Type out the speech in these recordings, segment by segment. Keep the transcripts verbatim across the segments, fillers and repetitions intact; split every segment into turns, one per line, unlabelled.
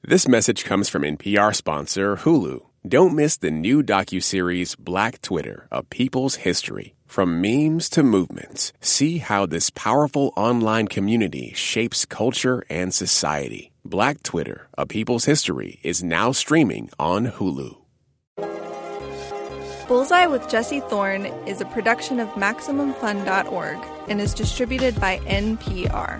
This message comes from N P R sponsor Hulu. Don't miss the new docuseries Black Twitter, A People's History. From memes to movements, see how this powerful online community shapes culture and society. Black Twitter, A People's History is now streaming on Hulu.
Bullseye with Jesse Thorne is a production of Maximum Fun dot org and is distributed by N P R.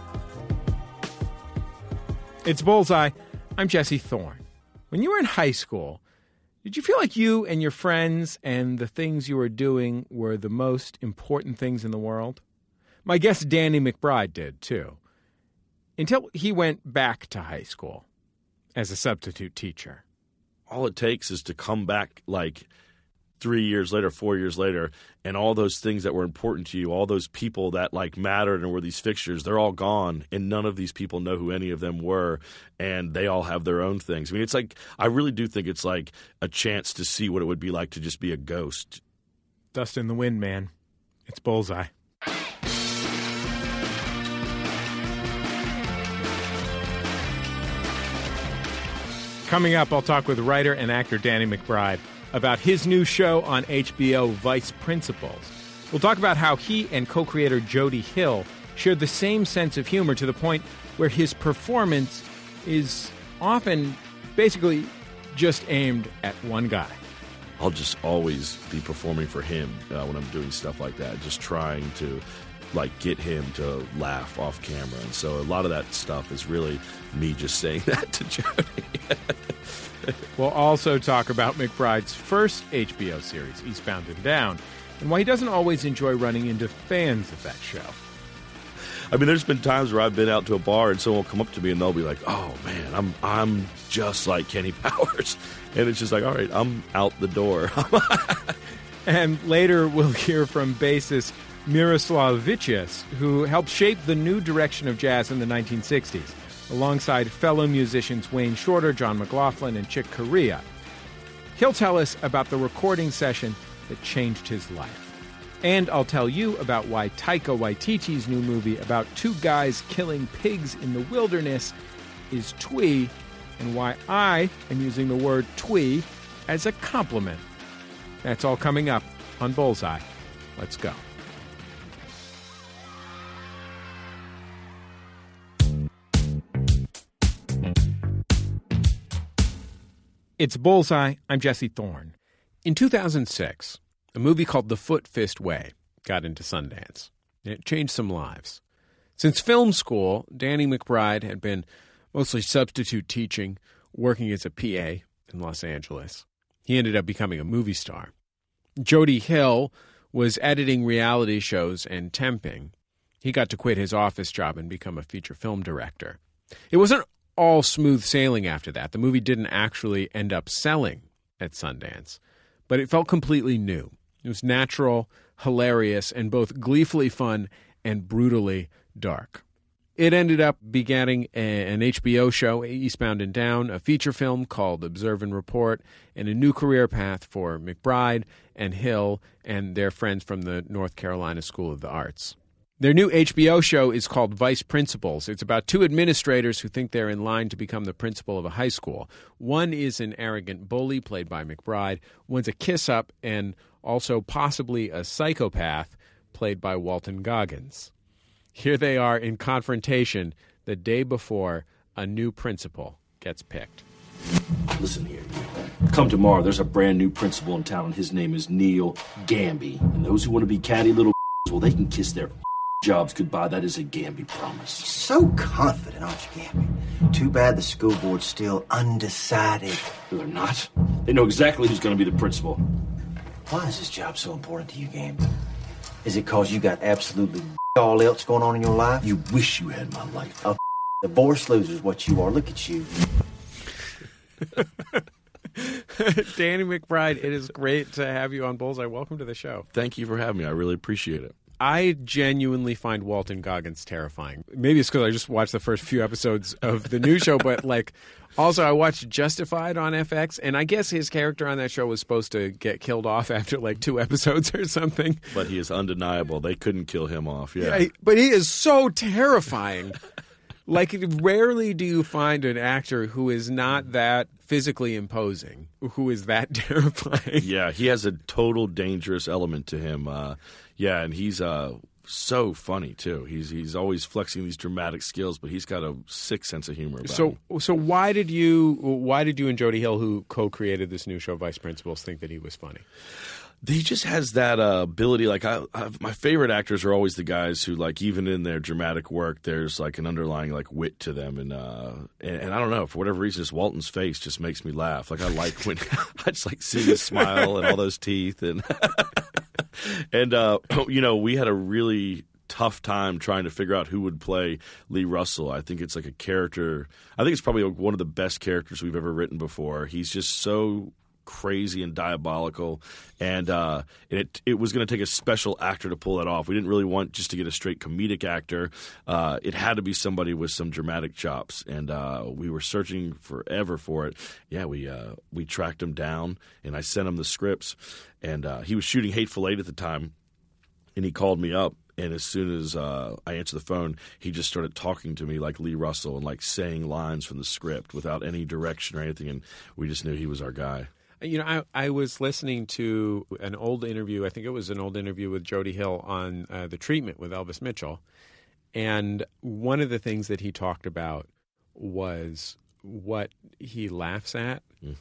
It's Bullseye. I'm Jesse Thorne. When you were in high school, did you feel like you and your friends and the things you were doing were the most important things in the world? My guest Danny McBride did, too. Until he went back to high school as a substitute teacher.
All it takes is to come back like three years later, four years later, and all those things that were important to you, all those people that like mattered and were these fixtures, they're all gone, and none of these people know who any of them were, and they all have their own things. I mean, it's like, I really do think it's like a chance to see what it would be like to just be a ghost.
Dust in the wind, man. It's Bullseye. Coming up, I'll talk with writer and actor Danny McBride about his new show on H B O, Vice Principals. We'll talk about how he and co-creator Jody Hill shared the same sense of humor to the point where his performance is often basically just aimed at one guy.
I'll just always be performing for him uh, when I'm doing stuff like that, just trying to like get him to laugh off camera. And so a lot of that stuff is really me just saying that to Jody.
We'll also talk about McBride's first H B O series, Eastbound and Down, and why he doesn't always enjoy running into fans of that show.
I mean, there's been times where I've been out to a bar and someone will come up to me and they'll be like, "Oh man, I'm I'm just like Kenny Powers," and it's just like, all right, I'm out the door.
And later we'll hear from bassist Miroslav Vitchis, who helped shape the new direction of jazz in the nineteen sixties. Alongside fellow musicians Wayne Shorter, John McLaughlin, and Chick Corea. He'll tell us about the recording session that changed his life. And I'll tell you about why Taika Waititi's new movie about two guys killing pigs in the wilderness is twee, and why I am using the word twee as a compliment. That's all coming up on Bullseye. Let's go. It's Bullseye. I'm Jesse Thorne. In two thousand six, a movie called The Foot Fist Way got into Sundance. And it changed some lives. Since film school, Danny McBride had been mostly substitute teaching, working as a P A in Los Angeles. He ended up becoming a movie star. Jody Hill was editing reality shows and temping. He got to quit his office job and become a feature film director. It wasn't all smooth sailing after that. The movie didn't actually end up selling at Sundance, but it felt completely new. It was natural, hilarious, and both gleefully fun and brutally dark. It ended up begetting a, an H B O show, Eastbound and Down, a feature film called Observe and Report, and a new career path for McBride and Hill and their friends from the North Carolina School of the Arts. Their new H B O show is called Vice Principals. It's about two administrators who think they're in line to become the principal of a high school. One is an arrogant bully, played by McBride. One's a kiss-up and also possibly a psychopath, played by Walton Goggins. Here they are in confrontation the day before a new principal gets picked.
Listen here, you. Come tomorrow, there's a brand new principal in town, and his name is Neil Gamby. And those who want to be catty little well, they can kiss their jobs goodbye. That is a Gamby promise.
So confident, aren't you, Gamby? Too bad the school board's still undecided.
They're not. They know exactly who's going to be the principal.
Why is this job so important to you, Gamby? Is it because you got absolutely all else going on in your life?
You wish you had my life.
A divorce loser's what you are. Look at you.
Danny McBride, it is great to have you on Bullseye. Welcome to the show.
Thank you for having me. I really appreciate it.
I genuinely find Walton Goggins terrifying. Maybe it's because I just watched the first few episodes of the new show, but like, also I watched Justified on F X, and I guess his character on that show was supposed to get killed off after like two episodes or something.
But he is undeniable. They couldn't kill him off. Yeah,
yeah but he is so terrifying. Like, rarely do you find an actor who is not that physically imposing, who is that terrifying.
Yeah, he has a total dangerous element to him. Uh, yeah, and he's uh, so funny too. He's he's always flexing these dramatic skills, but he's got a sick sense of humor about
So,
him.
so why did you why did you and Jody Hill, who co-created this new show, Vice Principals, think that he was funny?
He just has that uh, ability. Like I, I, my favorite actors are always the guys who, like, even in their dramatic work, there's like an underlying like wit to them, and uh, and, and I don't know, for whatever reason, just Walton's face just makes me laugh. Like I like when I just like seeing his smile and all those teeth, and and uh, you know, we had a really tough time trying to figure out who would play Lee Russell. I think it's like a character. I think it's probably one of the best characters we've ever written before. He's just so crazy and diabolical, and uh, it it was going to take a special actor to pull that off. We didn't really want just to get a straight comedic actor. Uh, it had to be somebody with some dramatic chops, and uh, we were searching forever for it. Yeah, we uh, we tracked him down, and I sent him the scripts, and uh, he was shooting Hateful Eight at the time, and he called me up. And as soon as uh, I answered the phone, he just started talking to me like Lee Russell and like saying lines from the script without any direction or anything, and we just knew he was our guy.
You know, I, I was listening to an old interview. I think it was an old interview with Jody Hill on uh, The Treatment with Elvis Mitchell. And one of the things that he talked about was what he laughs at.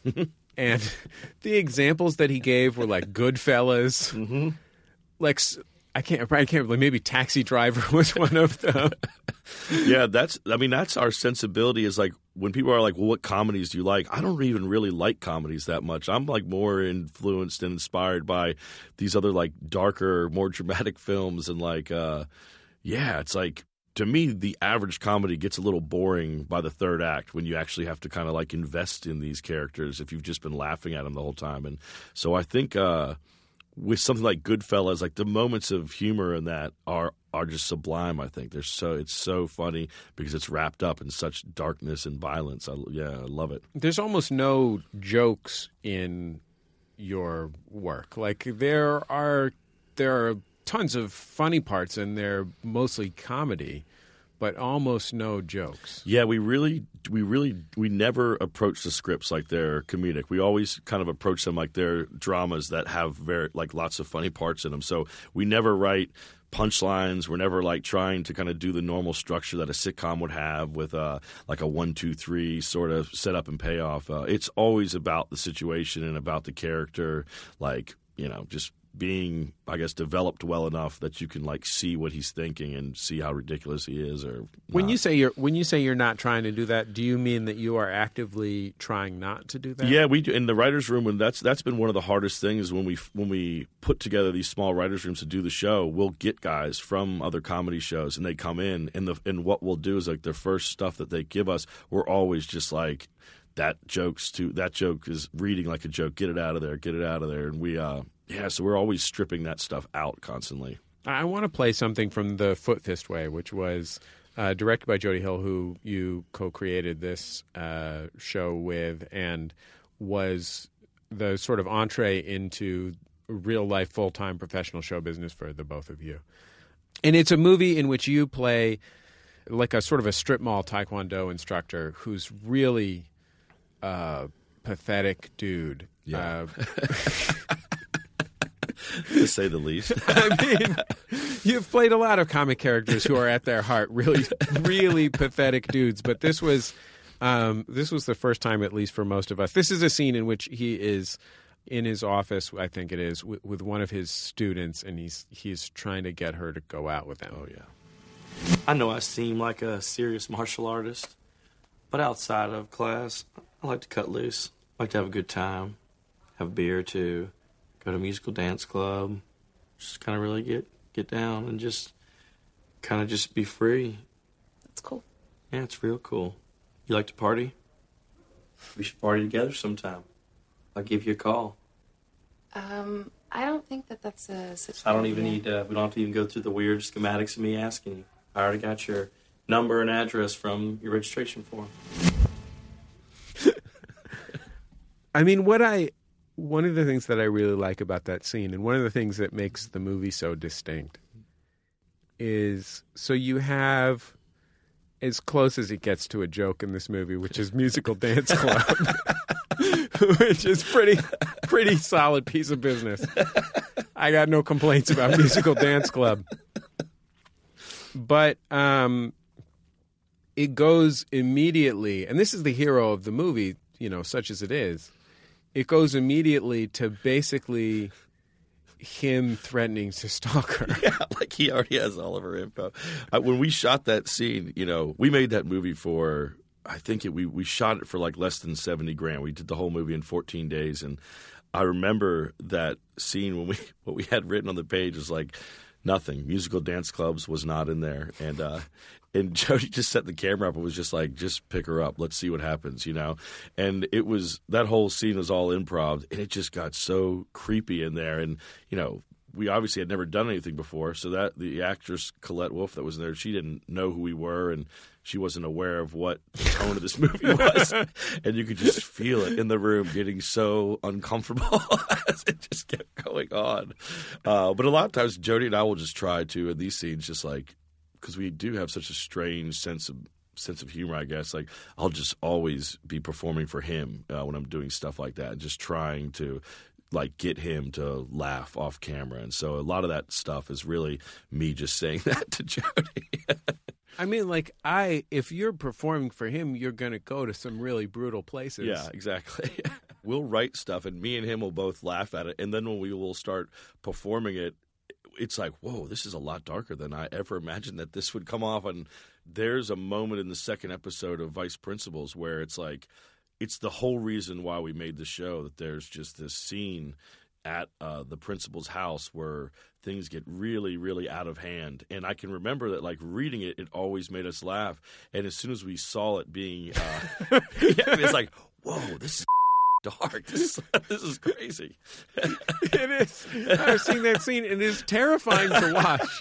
And the examples that he gave were like Goodfellas. Mm-hmm. Like, I can't, I can't believe maybe Taxi Driver was one of them.
Yeah, that's, I mean, that's our sensibility is like, when people are like, well, what comedies do you like? I don't even really like comedies that much. I'm like more influenced and inspired by these other like darker, more dramatic films. And like, uh, yeah, it's like, to me, the average comedy gets a little boring by the third act when you actually have to kind of like invest in these characters if you've just been laughing at them the whole time. And so I think uh, with something like Goodfellas, like the moments of humor in that are are just sublime. I think they're so it's so funny because it's wrapped up in such darkness and violence. I, yeah, I love it.
There's almost no jokes in your work. Like there are there are tons of funny parts and they're mostly comedy, but almost no jokes.
Yeah, we really we really we never approach the scripts like they're comedic. We always kind of approach them like they're dramas that have very like lots of funny parts in them. So we never write punchlines. We're never like trying to kind of do the normal structure that a sitcom would have with uh, like a one, two, three sort of setup and payoff. Uh, it's always about the situation and about the character, like, you know, just being, I guess, developed well enough that you can like see what he's thinking and see how ridiculous he is. Or
when
not.
you say you're when you say you're not trying to do that, do you mean that you are actively trying not to do that?
Yeah, we do. In the writers' room, and that's that's been one of the hardest things when we when we put together these small writers' rooms to do the show. We'll get guys from other comedy shows, and they come in, and the and what we'll do is like the first stuff that they give us, we're always just like, that joke's too. That joke is reading like a joke. Get it out of there. Get it out of there. And we. uh Yeah, so we're always stripping that stuff out constantly.
I want to play something from The Foot Fist Way, which was uh, directed by Jody Hill, who you co-created this uh, show with, and was the sort of entree into real-life, full-time professional show business for the both of you. And it's a movie in which you play like a sort of a strip mall taekwondo instructor who's really a pathetic dude.
Yeah.
Uh,
to say the least.
I mean, you've played a lot of comic characters who are at their heart really, really pathetic dudes. But this was, um, this was the first time, at least for most of us. This is a scene in which he is in his office, I think it is, with, with one of his students, and he's he's trying to get her to go out with him.
Oh yeah.
I know I seem like a serious martial artist, but outside of class, I like to cut loose. I like to have a good time, have a beer or two. Go to a musical dance club, just kind of really get, get down and just kind of just be free.
That's cool.
Yeah, it's real cool. You like to party? We should party together sometime. I'll give you a call.
Um, I don't think that that's a situation.
I don't even need to, we don't have to even go through the weird schematics of me asking you. I already got your number and address from your registration form.
I mean, what I... One of the things that I really like about that scene, and one of the things that makes the movie so distinct, is so you have as close as he gets to a joke in this movie, which is Musical Dance Club, which is pretty pretty solid piece of business. I got no complaints about Musical Dance Club. But um, it goes immediately, and this is the hero of the movie, you know, such as it is, it goes immediately to basically him threatening to stalk her.
Yeah, like he already has all of her info. Uh, when we shot that scene, you know, we made that movie for, I think it, we, we shot it for like less than seventy grand. We did the whole movie in fourteen days. And I remember that scene when we, what we had written on the page was like, nothing. Musical Dance Clubs was not in there. And, uh, and Jody just set the camera up and was just like, just pick her up. Let's see what happens, you know? And it was, that whole scene was all improv, and it just got so creepy in there. And, you know, we obviously had never done anything before. So that the actress Colette Wolfe that was there, she didn't know who we were, and she wasn't aware of what the tone of this movie was. And you could just feel it in the room getting so uncomfortable as it just kept going on. Uh, but a lot of times Jody and I will just try to, in these scenes, just like, because we do have such a strange sense of sense of humor, I guess. Like, I'll just always be performing for him uh, when I'm doing stuff like that, just trying to like get him to laugh off camera. And so a lot of that stuff is really me just saying that to Jody.
I mean, like, I if you're performing for him, you're going to go to some really brutal places.
Yeah, exactly. We'll write stuff, and me and him will both laugh at it. And then when we will start performing it, it's like, whoa, this is a lot darker than I ever imagined that this would come off. And there's a moment in the second episode of Vice Principals where it's like, it's the whole reason why we made the show, that there's just this scene at uh, the principal's house where things get really, really out of hand. And I can remember that, like, reading it, it always made us laugh. And as soon as we saw it being uh, – it's like, whoa, this is dark. This is, this is crazy.
It is. I've seen that scene. It is terrifying to watch.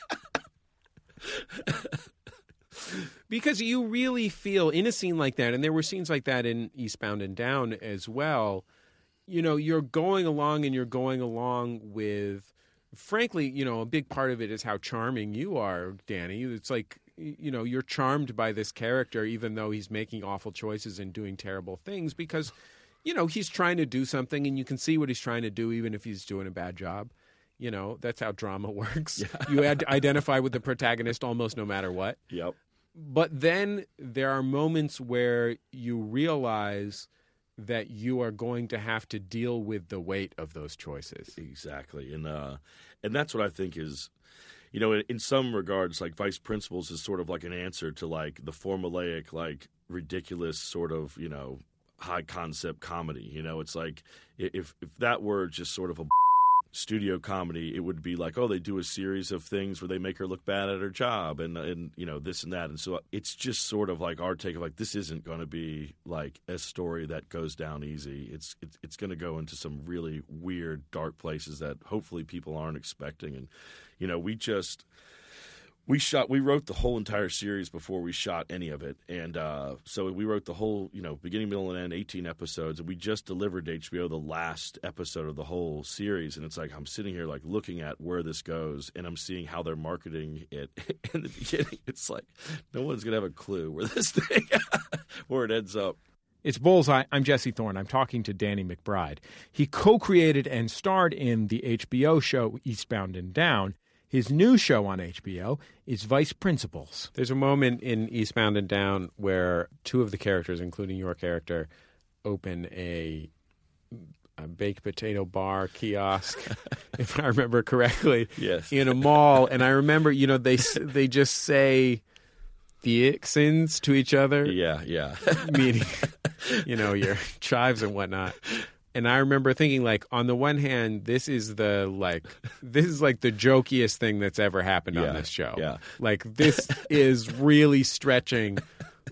Because you really feel in a scene like that, and there were scenes like that in Eastbound and Down as well, you know, you're going along and you're going along with, frankly, you know, a big part of it is how charming you are, Danny. It's like, you know, you're charmed by this character even though he's making awful choices and doing terrible things because, you know, he's trying to do something and you can see what he's trying to do even if he's doing a bad job. You know, that's how drama works. Yeah. You ad- identify with the protagonist almost no matter what.
Yep.
But then there are moments where you realize that you are going to have to deal with the weight of those choices.
Exactly. And uh, and that's what I think is, you know, in, in some regards, like Vice Principals is sort of like an answer to like the formulaic, like ridiculous sort of, you know, high concept comedy. You know, it's like if if that were just sort of a studio comedy, it would be like, oh, they do a series of things where they make her look bad at her job and, and you know, this and that. And so it's just sort of like our take of like, this isn't going to be like a story that goes down easy. It's it's, it's going to go into some really weird, dark places that hopefully people aren't expecting. And, you know, we just... We shot. We wrote the whole entire series before we shot any of it, and uh, so we wrote the whole, you know, beginning, middle, and end, eighteen episodes. And we just delivered to H B O the last episode of the whole series, and it's like I'm sitting here like looking at where this goes, and I'm seeing how they're marketing it. In the beginning, it's like no one's gonna have a clue where this thing, where it ends up.
It's Bullseye. I'm Jesse Thorne. I'm talking to Danny McBride. He co-created and starred in the H B O show Eastbound and Down. His new show on H B O is Vice Principals. There's a moment in Eastbound and Down where two of the characters, including your character, open a, a baked potato bar kiosk, if I remember correctly,
yes,
in a mall. And I remember, you know, they they just say Theoxins to each other.
Yeah, yeah.
Meaning, you know, your chives and whatnot. And I remember thinking, like, on the one hand, this is the, like, this is, like, the jokiest thing that's ever happened
yeah,
on this show.
Yeah.
Like, this is really stretching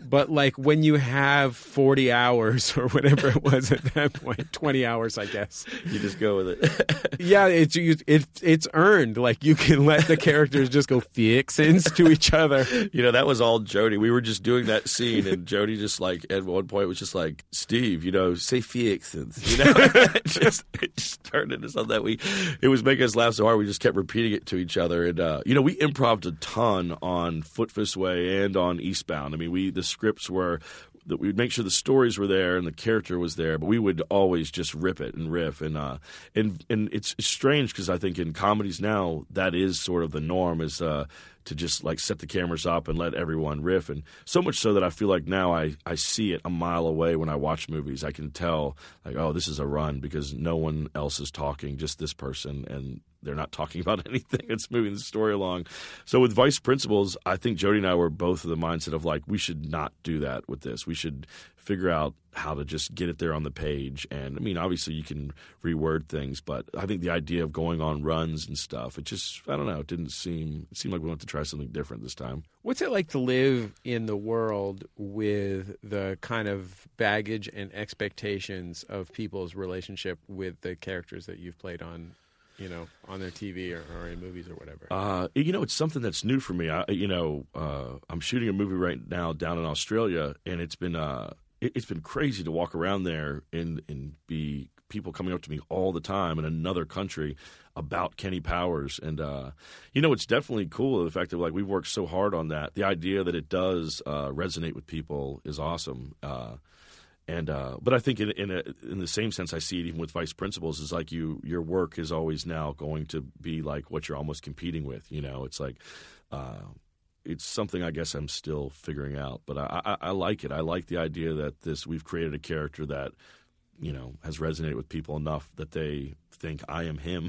But like when you have forty hours or whatever it was at that point, twenty hours, I guess.
You just go with it.
Yeah, it's you, it, it's earned. Like you can let the characters just go fixins to each other.
You know, that was all Jody. We were just doing that scene, and Jody just like at one point was just like, Steve, you know, say fixins. You know, it just it just turned into something that we. It was making us laugh so hard we just kept repeating it to each other. And uh, you know, we improv'd a ton on Foot Fist Way and on Eastbound. I mean, we the scripts were that we'd make sure the stories were there and the character was there, but we would always just rip it and riff. And uh, and and it's, it's strange because I think in comedies now that is sort of the norm is uh, to just like set the cameras up and let everyone riff. And so much so that I feel like now I, I see it a mile away when I watch movies. I can tell like, oh, this is a run because no one else is talking, just this person, and they're not talking about anything. It's moving the story along. So with Vice Principals, I think Jody and I were both of the mindset of like, we should not do that with this. We should figure out how to just get it there on the page. And I mean, obviously you can reword things, but I think the idea of going on runs and stuff, it just, I don't know, it didn't seem, it seemed like we wanted to try something different this time.
What's it like to live in the world with the kind of baggage and expectations of people's relationship with the characters that you've played on, you know, on their T V or, or in movies or whatever?
Uh, you know, it's something that's new for me. I, you know, uh, I'm shooting a movie right now down in Australia, and it's been uh, it, it's been crazy to walk around there and and be people coming up to me all the time in another country about Kenny Powers. And uh, you know, it's definitely cool the fact that like we've worked so hard on that. The idea that it does uh, resonate with people is awesome. Uh, And uh, but I think in in, a, in the same sense I see it even with Vice Principals is like you your work is always now going to be like what you're almost competing with. You know, it's like uh, it's something I guess I'm still figuring out. But I, I, I like it. I like the idea that this we've created a character that you know has resonated with people enough that they think I am him.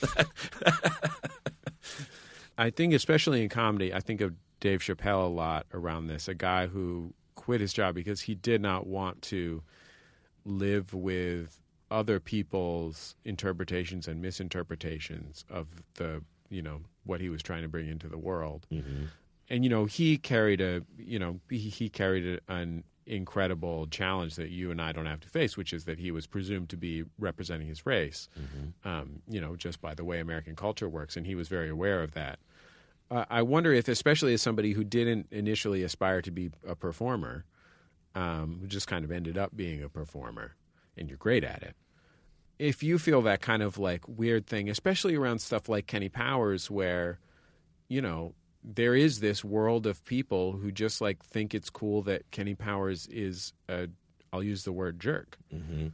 I think especially in comedy, I think of Dave Chappelle a lot around this. A guy who quit his job because he did not want to live with other people's interpretations and misinterpretations of the, you know, what he was trying to bring into the world. Mm-hmm. And, you know, he carried a, you know, he, he carried a, an incredible challenge that you and I don't have to face, which is that he was presumed to be representing his race, mm-hmm. um, you know, just by the way American culture works. And he was very aware of that. Uh, I wonder if, especially as somebody who didn't initially aspire to be a performer, um, who just kind of ended up being a performer, and you're great at it, if you feel that kind of like weird thing, especially around stuff like Kenny Powers, where, you know, there is this world of people who just like think it's cool that Kenny Powers is a, I'll use the word jerk.
Mm-hmm.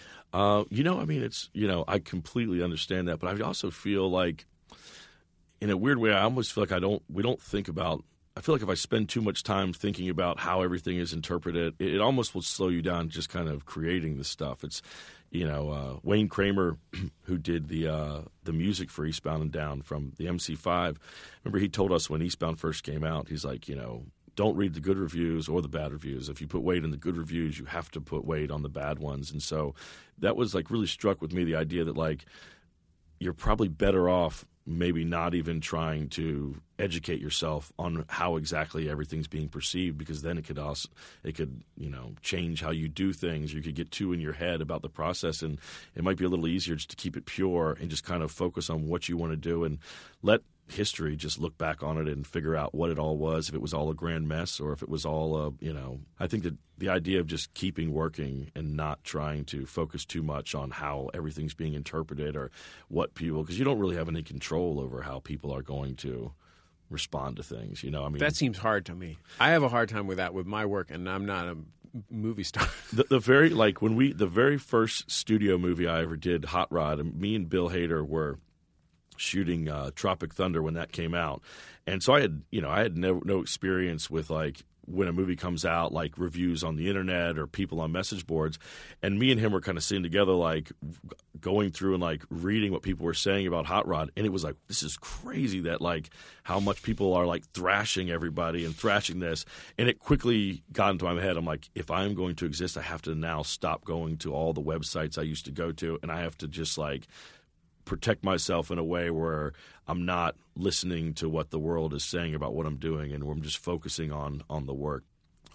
Uh, you know, I mean, it's, you know, I completely understand that, but I also feel like, in a weird way, I almost feel like I don't. We don't think about. I feel like if I spend too much time thinking about how everything is interpreted, it, it almost will slow you down. Just kind of creating the stuff. It's, you know, uh, Wayne Kramer, who did the uh, the music for Eastbound and Down from the M C five. Remember, he told us when Eastbound first came out, he's like, you know, don't read the good reviews or the bad reviews. If you put weight in the good reviews, you have to put weight on the bad ones. And so that was like really struck with me, the idea that like you're probably better off maybe not even trying to educate yourself on how exactly everything's being perceived, because then it could also it could you know change how you do things. You could get too in your head about the process, and it might be a little easier just to keep it pure and just kind of focus on what you want to do and let history just look back on it and figure out what it all was, if it was all a grand mess or if it was all a, you know, I think that the idea of just keeping working and not trying to focus too much on how everything's being interpreted or what people, because you don't really have any control over how people are going to respond to things, you know. I mean,
that seems hard to me. I have a hard time with that with my work, and I'm not a movie star.
the, the very like when we the very first studio movie I ever did, Hot Rod, and me and Bill Hader were shooting uh, Tropic Thunder when that came out, and so I had you know I had no no experience with like when a movie comes out, like reviews on the internet or people on message boards, and me and him were kind of sitting together, like going through and like reading what people were saying about Hot Rod, and it was like, this is crazy that like how much people are like thrashing everybody and thrashing this, and it quickly got into my head. I'm like, if I'm going to exist, I have to now stop going to all the websites I used to go to, and I have to just like protect myself in a way where I'm not listening to what the world is saying about what I'm doing, and where I'm just focusing on on the work.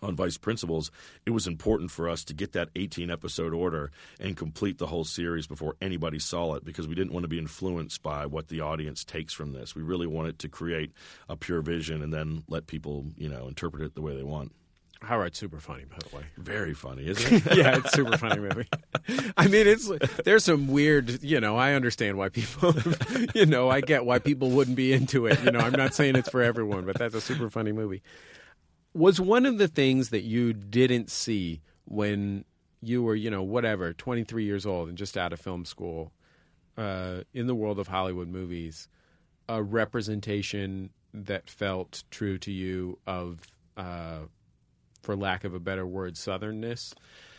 on Vice Principals, it was important for us to get that eighteen-episode order and complete the whole series before anybody saw it because we didn't want to be influenced by what the audience takes from this. We really wanted to create a pure vision and then let people, you know, interpret it the way they want.
Howard's super funny, by the way.
Very funny, isn't it?
Yeah, it's a super funny movie. I mean, it's there's some weird, you know, I understand why people, you know, I get why people wouldn't be into it. You know, I'm not saying it's for everyone, but that's a super funny movie. Was one of the things that you didn't see when you were, you know, whatever, twenty-three years old and just out of film school uh, in the world of Hollywood movies, a representation that felt true to you of uh for lack of a better word, Southernness?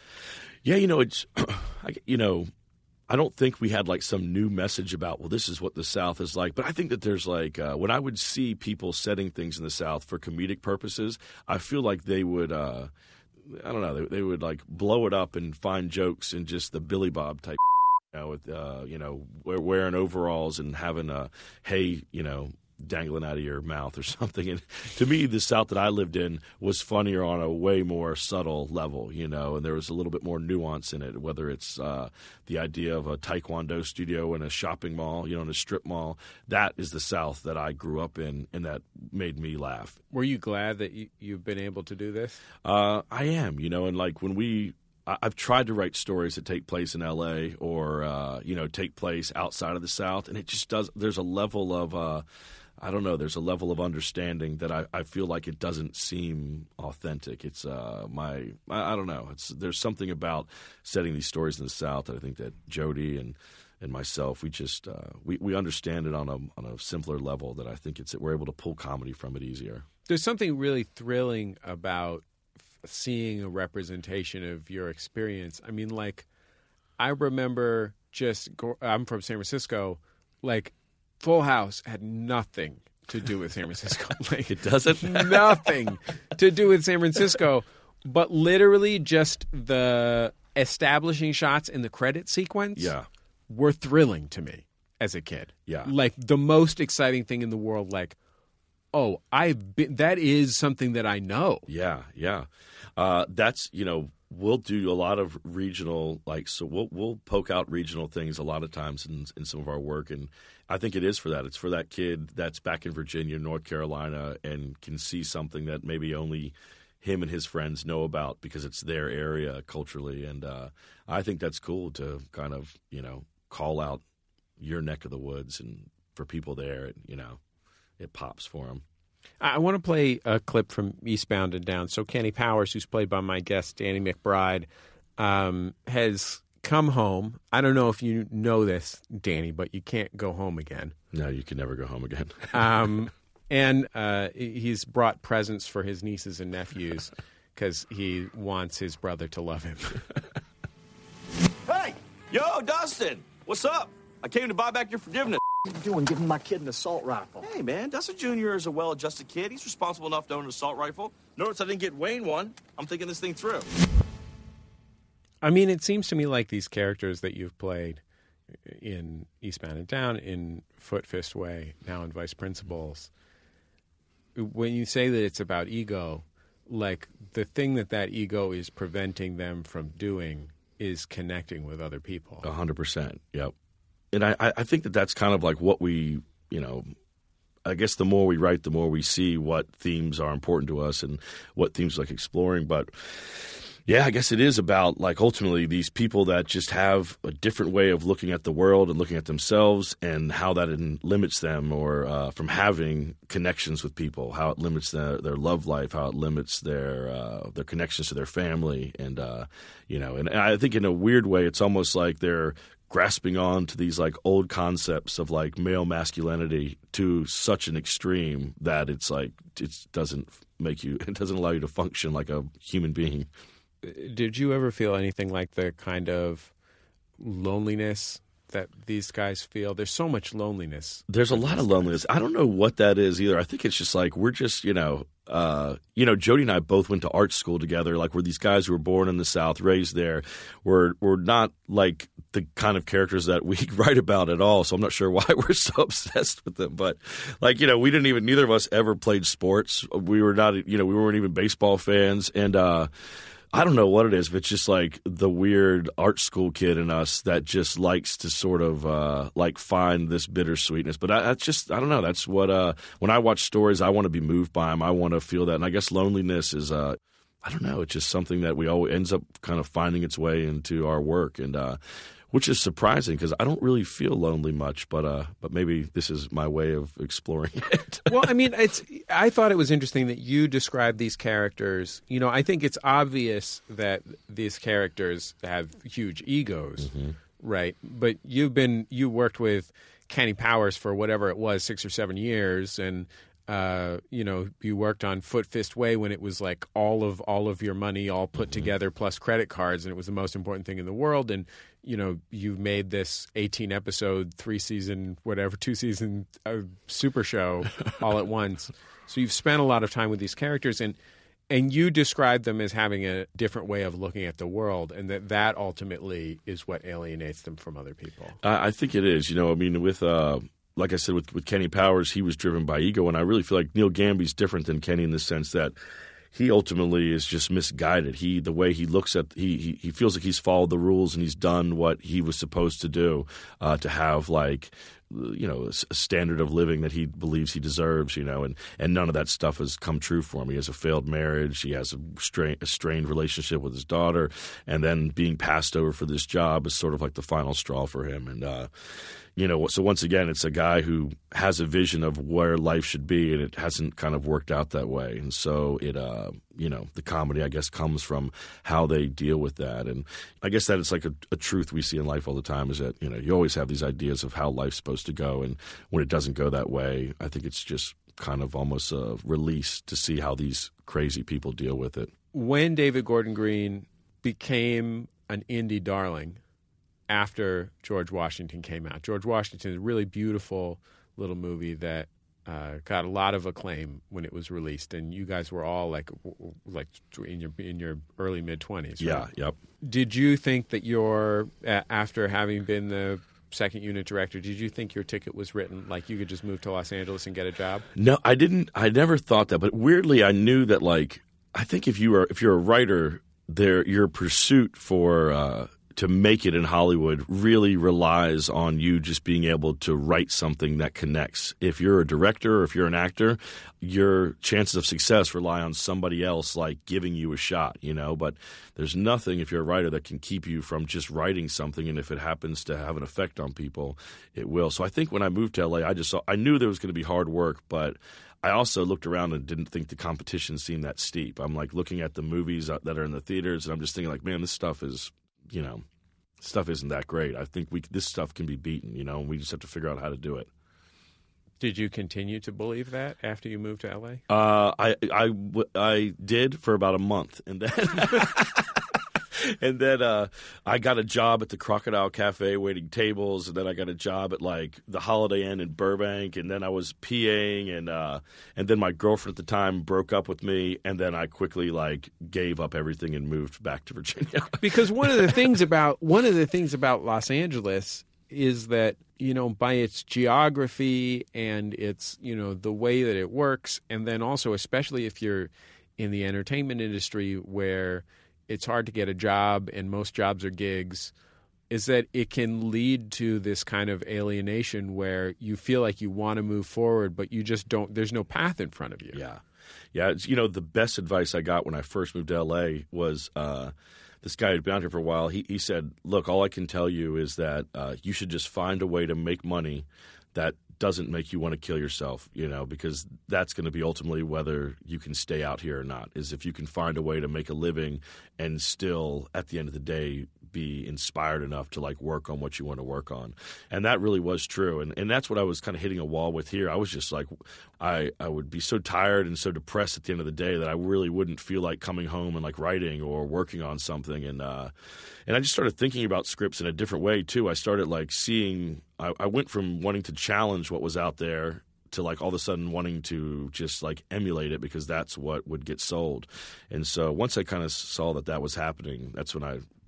Yeah, you know, it's, you know, I don't think we had like some new message about, well, this is what the South is like. But I think that there's like, uh, when I would see people setting things in the South for comedic purposes, I feel like they would, uh, I don't know, they, they would like blow it up and find jokes in just the Billy Bob type, you know, with, uh, you know, wearing overalls and having a, hey, you know, dangling out of your mouth or something. And to me, the South that I lived in was funnier on a way more subtle level, you know, and there was a little bit more nuance in it, whether it's uh, the idea of a taekwondo studio in a shopping mall, you know, in a strip mall. That is the South that I grew up in, and that made me laugh.
Were you glad that you, you've been able to do this?
Uh, I am, you know, and like when we I've tried to write stories that take place in L A or, uh, you know, take place outside of the South, and it just does – there's a level of uh, – I don't know. There's a level of understanding that I, I feel like it doesn't seem authentic. It's uh, my I, I don't know. It's there's something about setting these stories in the South that I think that Jody and and myself we just uh, we we understand it on a on a simpler level that I think it's we're able to pull comedy from it easier.
There's something really thrilling about seeing a representation of your experience. I mean, like I remember just go, I'm from San Francisco, like. Full House had nothing to do with San Francisco. Like,
it doesn't?
Nothing to do with San Francisco, but literally just the establishing shots in the credit sequence
yeah.
were thrilling to me as a kid.
Yeah.
Like the most exciting thing in the world, like, oh, I've been, that is something that I know.
Yeah, yeah. Uh, that's, you know, we'll do a lot of regional, like, so we'll we'll poke out regional things a lot of times in, in some of our work, and I think it is for that. It's for that kid that's back in Virginia, North Carolina, and can see something that maybe only him and his friends know about because it's their area culturally, and uh, I think that's cool to kind of, you know, call out your neck of the woods, and for people there, you know, it pops for them.
I want to play a clip from Eastbound and Down. So Kenny Powers, who's played by my guest, Danny McBride, um, has come home. I don't know if you know this, Danny, but you can't go home again.
No, you can never go home again.
um, and uh, he's brought presents for his nieces and nephews because he wants his brother to love him.
Hey! Yo, Dustin! What's up? I came to buy back your forgiveness.
What are you doing giving my kid an assault rifle?
Hey, man, Dustin Junior is a well-adjusted kid. He's responsible enough to own an assault rifle. Notice I didn't get Wayne one. I'm thinking this thing through.
I mean, it seems to me like these characters that you've played in Eastbound and Down, in Foot Fist Way, now in Vice Principals, when you say that it's about ego, like the thing that that ego is preventing them from doing is connecting with other people.
A hundred percent. Yep. And I, I think that that's kind of like what we, you know, I guess the more we write, the more we see what themes are important to us and what themes like exploring. But yeah, I guess it is about like ultimately these people that just have a different way of looking at the world and looking at themselves, and how that limits them or uh, from having connections with people, how it limits their, their love life, how it limits their uh, their connections to their family. And, uh, you know, and, and I think in a weird way, it's almost like they're grasping on to these like old concepts of like male masculinity to such an extreme that it's like it doesn't make you, it doesn't allow you to function like a human being.
Did you ever feel anything like the kind of loneliness that these guys feel? There's so much loneliness.
There's a lot of loneliness. I don't know what that is either. I think it's just like we're just, you know, uh, you know, Jody and I both went to art school together. Like we're these guys who were born in the South, raised there. We're we're not like the kind of characters that we write about at all. So I'm not sure why we're so obsessed with them. But like, you know, we didn't even, neither of us ever played sports. We were not, you know, we weren't even baseball fans. And uh, I don't know what it is, but it's just like the weird art school kid in us that just likes to sort of uh, like find this bittersweetness. But I, that's just, I don't know. That's what, uh, when I watch stories, I want to be moved by them. I want to feel that. And I guess loneliness is, uh, I don't know. It's just something that we always ends up kind of finding its way into our work, and uh, which is surprising because I don't really feel lonely much. But uh, but maybe this is my way of exploring it.
Well, I mean, it's. I thought it was interesting that you described these characters. You know, I think it's obvious that these characters have huge egos, mm-hmm. right? But you've been you worked with Kenny Powers for whatever it was, six or seven years, and. Uh, you know, you worked on Foot Fist Way when it was like all of all of your money all put mm-hmm. together plus credit cards, and it was the most important thing in the world. And you know, you made this eighteen episode, three season, whatever, two season uh, super show all at once. So you've spent a lot of time with these characters, and and you describe them as having a different way of looking at the world, and that that ultimately is what alienates them from other people.
I, I think it is. You know, I mean, with. Uh... Like I said, with, with Kenny Powers, he was driven by ego, and I really feel like Neil Gamby's different than Kenny in the sense that he ultimately is just misguided. He the way he looks at he he, he feels like he's followed the rules and he's done what he was supposed to do uh, to have like you know a standard of living that he believes he deserves. You know, and and none of that stuff has come true for him. He has a failed marriage. He has a, strain, a strained relationship with his daughter, and then being passed over for this job is sort of like the final straw for him. And uh, You know, so once again, it's a guy who has a vision of where life should be, and it hasn't kind of worked out that way. And so it, uh, you know, the comedy, I guess, comes from how they deal with that. And I guess that it's like a, a truth we see in life all the time is that, you know, you always have these ideas of how life's supposed to go. And when it doesn't go that way, I think it's just kind of almost a release to see how these crazy people deal with it.
When David Gordon Green became an indie darling, after George Washington came out. George Washington is a really beautiful little movie that uh, got a lot of acclaim when it was released, and you guys were all like like in your in your early mid twenties. Right?
Yeah, yep.
Did you think that your uh, after having been the second unit director, did you think your ticket was written, like you could just move to Los Angeles and get a job?
No, I didn't. I never thought that, but weirdly, I knew that. Like, I think if you are if you're a writer, there your pursuit for uh, to make it in Hollywood really relies on you just being able to write something that connects. If you're a director or if you're an actor, your chances of success rely on somebody else like giving you a shot, you know. But there's nothing if you're a writer that can keep you from just writing something, and if it happens to have an effect on people, it will. So I think when I moved to L A, I just saw I knew there was going to be hard work, but I also looked around and didn't think the competition seemed that steep. I'm like looking at the movies that are in the theaters, and I'm just thinking like, man, this stuff is, you know, stuff isn't that great. I think we this stuff can be beaten, you know, and we just have to figure out how to do it.
Did you continue to believe that after you moved to L A?
Uh, I, I, I did for about a month, and then and then uh, I got a job at the Crocodile Cafe waiting tables, and then I got a job at like the Holiday Inn in Burbank, and then I was PAing, and uh, and then my girlfriend at the time broke up with me, and then I quickly like gave up everything and moved back to Virginia.
Because one of the things about one of the things about Los Angeles is that, you know, by its geography and its, you know, the way that it works, and then also especially if you're in the entertainment industry where it's hard to get a job and most jobs are gigs, is that it can lead to this kind of alienation where you feel like you want to move forward, but you just don't, there's no path in front of you.
Yeah. Yeah. It's, you know, the best advice I got when I first moved to L A was uh, this guy who'd been out here for a while. He, he said, look, all I can tell you is that uh, you should just find a way to make money that doesn't make you want to kill yourself, you know, because that's going to be ultimately whether you can stay out here or not, is if you can find a way to make a living and still at the end of the day be inspired enough to like work on what you want to work on. And that really was true. And and that's what I was kind of hitting a wall with here. I was just like, I, I would be so tired and so depressed at the end of the day that I really wouldn't feel like coming home and like writing or working on something. And, uh, and I just started thinking about scripts in a different way too. I started like seeing, I, I went from wanting to challenge what was out there to like all of a sudden wanting to just like emulate it because that's what would get sold. And so once I kind of saw that that was happening, that's when I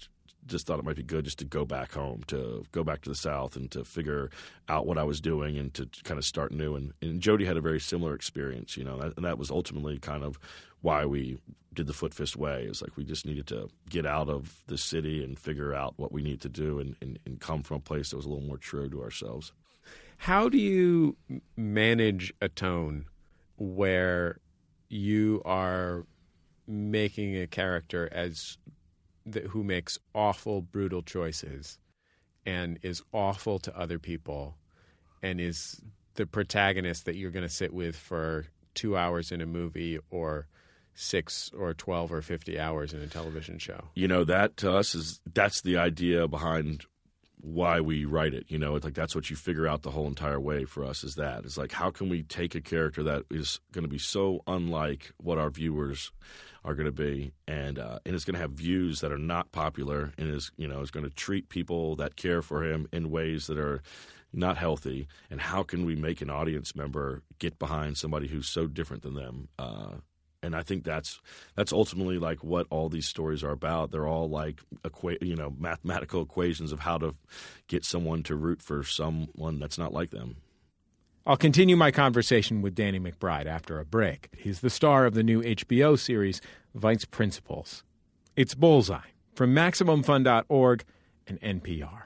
just thought it might be good just to go back home, to go back to the South and to figure out what I was doing and to kind of start new. And, and Jody had a very similar experience, you know, and that was ultimately kind of why we did the Foot Fist Way. It's like we just needed to get out of the city and figure out what we need to do and, and, and come from a place that was a little more true to ourselves.
How do you manage a tone where you are making a character as the, who makes awful, brutal choices and is awful to other people and is the protagonist that you're going to sit with for two hours in a movie or six or twelve or fifty hours in a television show?
You know, that to us is that's the idea behind why we write it. You know, it's like that's what you figure out the whole entire way for us is that. It's like, how can we take a character that is going to be so unlike what our viewers are going to be, and uh, and it's going to have views that are not popular, and is you know is going to treat people that care for him in ways that are not healthy. And how can we make an audience member get behind somebody who's so different than them? Uh, And I think that's that's ultimately like what all these stories are about. They're all like equa- you know mathematical equations of how to get someone to root for someone that's not like them.
I'll continue my conversation with Danny McBride after a break. He's the star of the new H B O series Vice Principals. It's Bullseye from Maximum Fun dot org and N P R.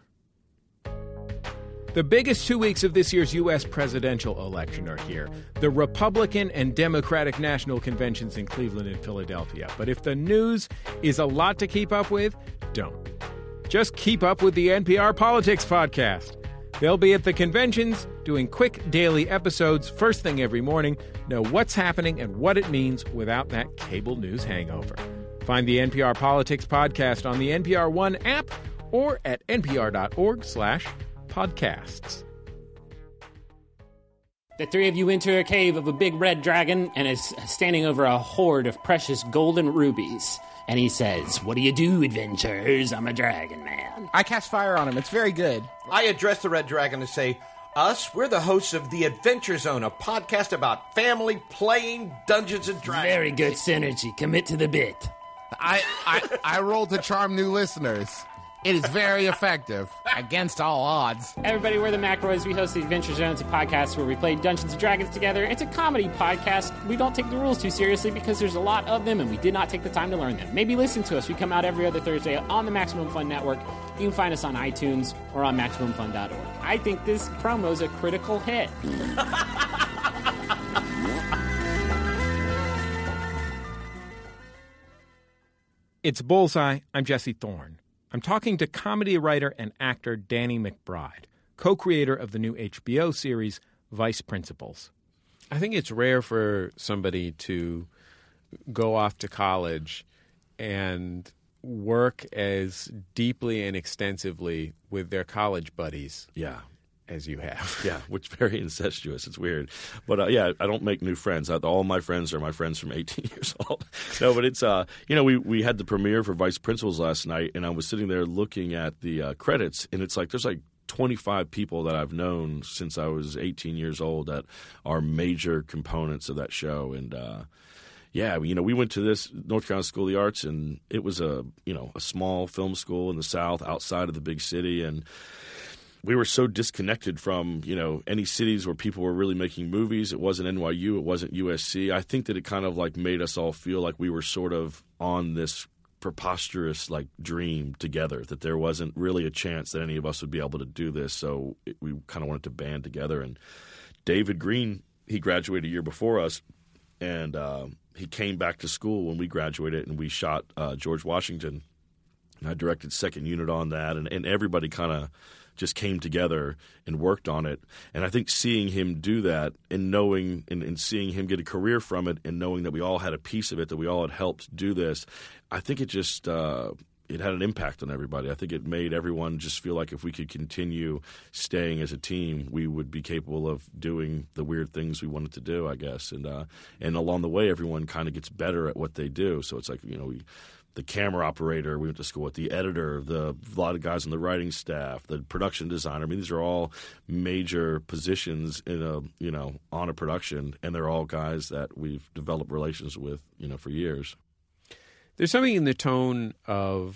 The biggest two weeks of this year's U S presidential election are here. The Republican and Democratic national conventions in Cleveland and Philadelphia. But if the news is a lot to keep up with, don't. Just keep up with the N P R Politics Podcast. They'll be at the conventions doing quick daily episodes first thing every morning. Know what's happening and what it means without that cable news hangover. Find the N P R Politics Podcast on the N P R One app or at npr.org slash podcasts.
The three of you enter a cave of a big red dragon and is standing over a hoard of precious golden rubies. And he says, "What do you do, adventurers? I'm a dragon man."
I cast fire on him. It's very good.
I address the red dragon and say, "Us, we're the hosts of The Adventure Zone, a podcast about family playing Dungeons and Dragons."
Very good synergy. Commit to the bit.
I, I, I rolled to charm new listeners. It is very effective, against all odds.
Everybody, we're the McElroys. We host the Adventure Zone. It's a podcast where we play Dungeons and Dragons together. It's a comedy podcast. We don't take the rules too seriously because there's a lot of them, and we did not take the time to learn them. Maybe listen to us. We come out every other Thursday on the Maximum Fun Network. You can find us on iTunes or on Maximum Fun dot org. I think this promo's a critical hit.
It's Bullseye. I'm Jesse Thorne. I'm talking to comedy writer and actor Danny McBride, co-creator of the new H B O series Vice Principals. I think it's rare for somebody to go off to college and work as deeply and extensively with their college buddies.
Yeah.
As you have.
Yeah, which is very incestuous. It's weird. But, uh, yeah, I don't make new friends. I, all my friends are my friends from eighteen years old. No, but it's, uh, you know, we, we had the premiere for Vice Principals last night, and I was sitting there looking at the uh, credits, and it's like there's like twenty-five people that I've known since I was eighteen years old that are major components of that show. And, uh, yeah, you know, we went to this North Carolina School of the Arts, and it was a, you know, a small film school in the South outside of the big city, and we were so disconnected from, you know, any cities where people were really making movies. It wasn't N Y U. It wasn't U S C. I think that it kind of like made us all feel like we were sort of on this preposterous like dream together, that there wasn't really a chance that any of us would be able to do this. So it, we kind of wanted to band together. And David Green, he graduated a year before us, and uh, he came back to school when we graduated, and we shot uh, George Washington. And I directed second unit on that, and, and everybody kind of just came together and worked on it. And I think seeing him do that and knowing and, and seeing him get a career from it and knowing that we all had a piece of it, that we all had helped do this, I think it just uh, it had an impact on everybody. I think it made everyone just feel like if we could continue staying as a team, we would be capable of doing the weird things we wanted to do, I guess. And uh, and along the way, everyone kind of gets better at what they do. So it's like, you know, we – the camera operator we went to school with, the editor, the a lot of guys on the writing staff, the production designer. I mean, these are all major positions in a you know on a production, and they're all guys that we've developed relations with you know for years.
There's something in the tone of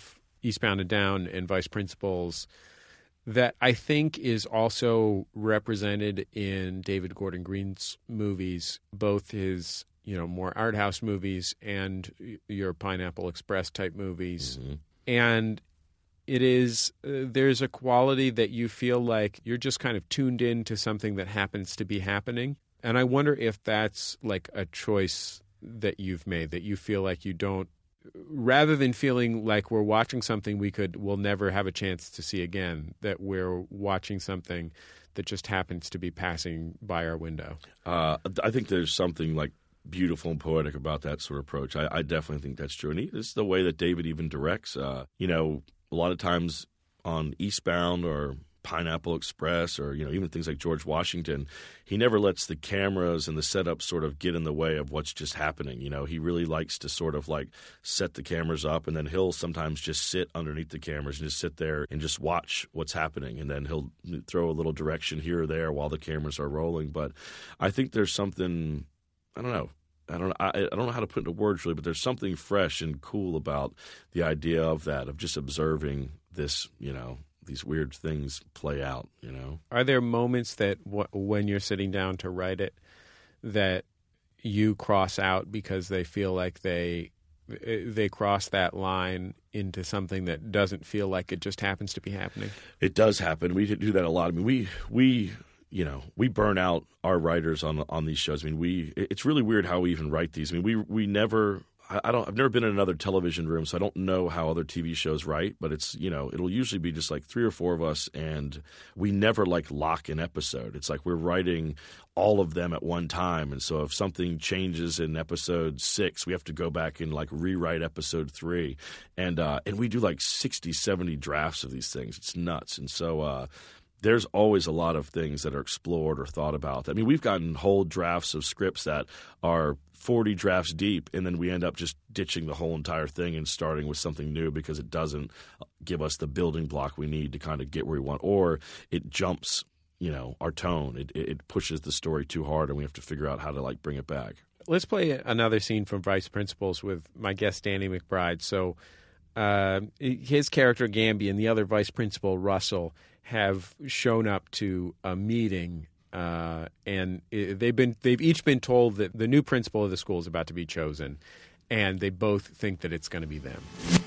Eastbound and Down and Vice Principals that I think is also represented in David Gordon Green's movies, both his, you know, more art house movies and your Pineapple Express type movies.
Mm-hmm.
And it is, uh, there's a quality that you feel like you're just kind of tuned in to something that happens to be happening. And I wonder if that's like a choice that you've made, that you feel like you don't, rather than feeling like we're watching something we could, we'll never have a chance to see again, that we're watching something that just happens to be passing by our window.
Uh, I think there's something like beautiful and poetic about that sort of approach. I, I definitely think that's true. And he, it's the way that David even directs. Uh, you know, a lot of times on Eastbound or Pineapple Express or, you know, even things like George Washington, he never lets the cameras and the setup sort of get in the way of what's just happening. You know, he really likes to sort of like set the cameras up, and then he'll sometimes just sit underneath the cameras and just sit there and just watch what's happening. And then he'll throw a little direction here or there while the cameras are rolling. But I think there's something, I don't know, I don't I, I don't know how to put into words really, but there's something fresh and cool about the idea of that, of just observing this, you know, these weird things play out, you know.
Are there moments that w- when you're sitting down to write it that you cross out because they feel like they they cross that line into something that doesn't feel like it just happens to be happening?
It does happen. We do that a lot. I mean, we we you know, we burn out our writers on on these shows. I mean, we it's really weird how we even write these. I mean, we we never I don't. I've never been in another television room, so I don't know how other T V shows write. But it's, you know, it'll usually be just like three or four of us, and we never like lock an episode. It's like we're writing all of them at one time, and so if something changes in episode six, we have to go back and like rewrite episode three, and uh, and we do like sixty, seventy drafts of these things. It's nuts, and so. Uh, There's always a lot of things that are explored or thought about. I mean, we've gotten whole drafts of scripts that are forty drafts deep, and then we end up just ditching the whole entire thing and starting with something new because it doesn't give us the building block we need to kind of get where we want, or it jumps, you know, our tone. It, it pushes the story too hard, and we have to figure out how to like bring it back.
Let's play another scene from Vice Principals with my guest Danny McBride. So uh, his character Gamby and the other vice principal Russell have shown up to a meeting, uh, and they've been they've each been told that the new principal of the school is about to be chosen, and they both think that it's going to be them.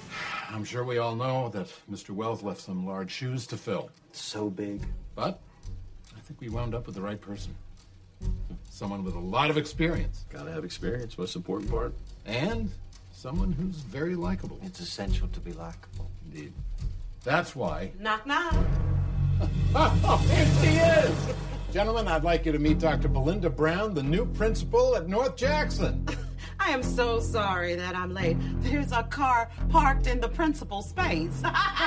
I'm sure we all know that Mister Wells left some large shoes to fill.
So big.
But I think we wound up with the right person. Someone with a lot of experience.
Gotta have experience, most important part.
And someone who's very likable.
It's essential to be likable.
Indeed. That's why...
Knock, knock.
Oh, here she is! Gentlemen, I'd like you to meet Doctor Belinda Brown, the new principal at North Jackson.
I am so sorry that I'm late. There's a car parked in the principal's space.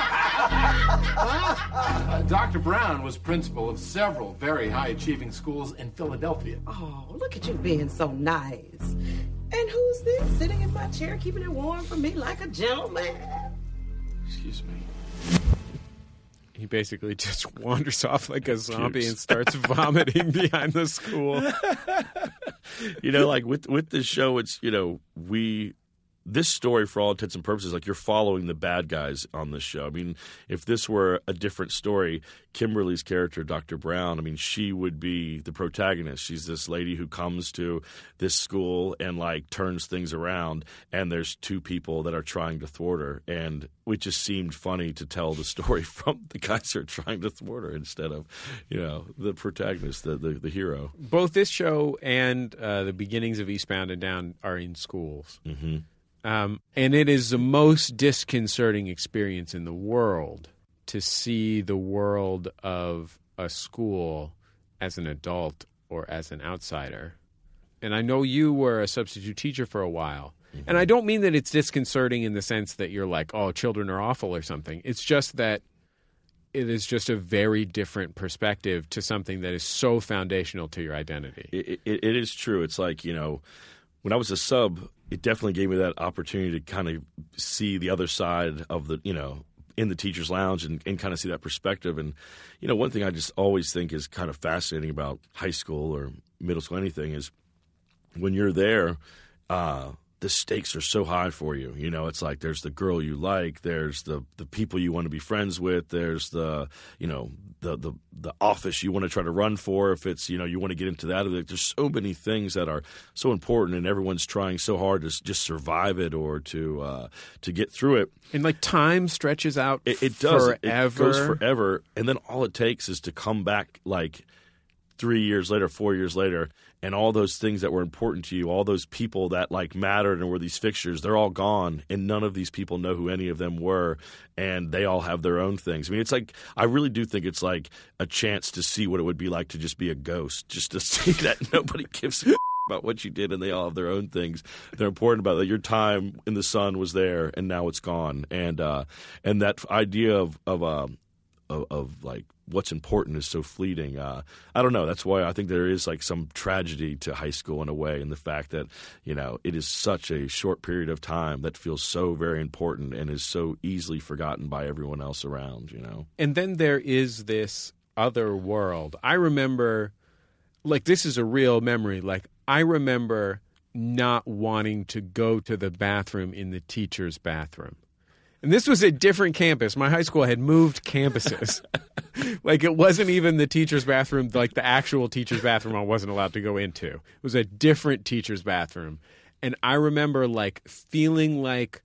uh, Doctor Brown was principal of several very high-achieving schools in Philadelphia.
Oh, look at you being so nice. And who's this sitting in my chair keeping it warm for me like a gentleman?
Excuse me.
He basically just wanders off like a zombie and starts vomiting behind the school.
You know, like with with this show, it's, you know, we this story, for all intents and purposes, like you're following the bad guys on this show. I mean, if this were a different story, Kimberly's character, Doctor Brown, I mean, she would be the protagonist. She's this lady who comes to this school and like turns things around, and there's two people that are trying to thwart her. And it just seemed funny to tell the story from the guys who are trying to thwart her instead of, you know, the protagonist, the the, the hero.
Both this show and uh, the beginnings of Eastbound and Down are in schools.
Mm-hmm.
Um, and it is the most disconcerting experience in the world to see the world of a school as an adult or as an outsider. And I know you were a substitute teacher for a while. Mm-hmm. And I don't mean that it's disconcerting in the sense that you're like, oh, children are awful or something. It's just that it is just a very different perspective to something that is so foundational to your identity.
It, it, it is true. It's like, you know, when I was a sub, it definitely gave me that opportunity to kind of see the other side of the, you know, in the teacher's lounge and, and kind of see that perspective. And, you know, one thing I just always think is kind of fascinating about high school or middle school, anything, is when you're there, uh, the stakes are so high for you. You know, it's like there's the girl you like, there's the the people you want to be friends with, there's the, you know, the the the office you want to try to run for if it's, you know, you want to get into that. Like, there's so many things that are so important, and everyone's trying so hard to s- just survive it or to uh, to get through it.
And like time stretches out
It, it does. It-
forever.
It goes forever. And then all it takes is to come back like three years later, four years later, and all those things that were important to you, all those people that like mattered and were these fixtures, they're all gone, and none of these people know who any of them were, and they all have their own things. I mean, it's like, I really do think it's like a chance to see what it would be like to just be a ghost, just to see that nobody gives a about what you did, and they all have their own things they're important about. That your time in the sun was there, and now it's gone, and uh, and that idea of of, uh, of of like what's important is so fleeting. Uh, I don't know. That's why I think there is like some tragedy to high school in a way, in the fact that, you know, it is such a short period of time that feels so very important and is so easily forgotten by everyone else around. You know,
And then there is this other world. I remember, like, this is a real memory. Like, I remember not wanting to go to the bathroom in the teacher's bathroom. And this was a different campus. My high school had moved campuses. Like, it wasn't even the teacher's bathroom, like the actual teacher's bathroom I wasn't allowed to go into. It was a different teacher's bathroom. And I remember, like, feeling like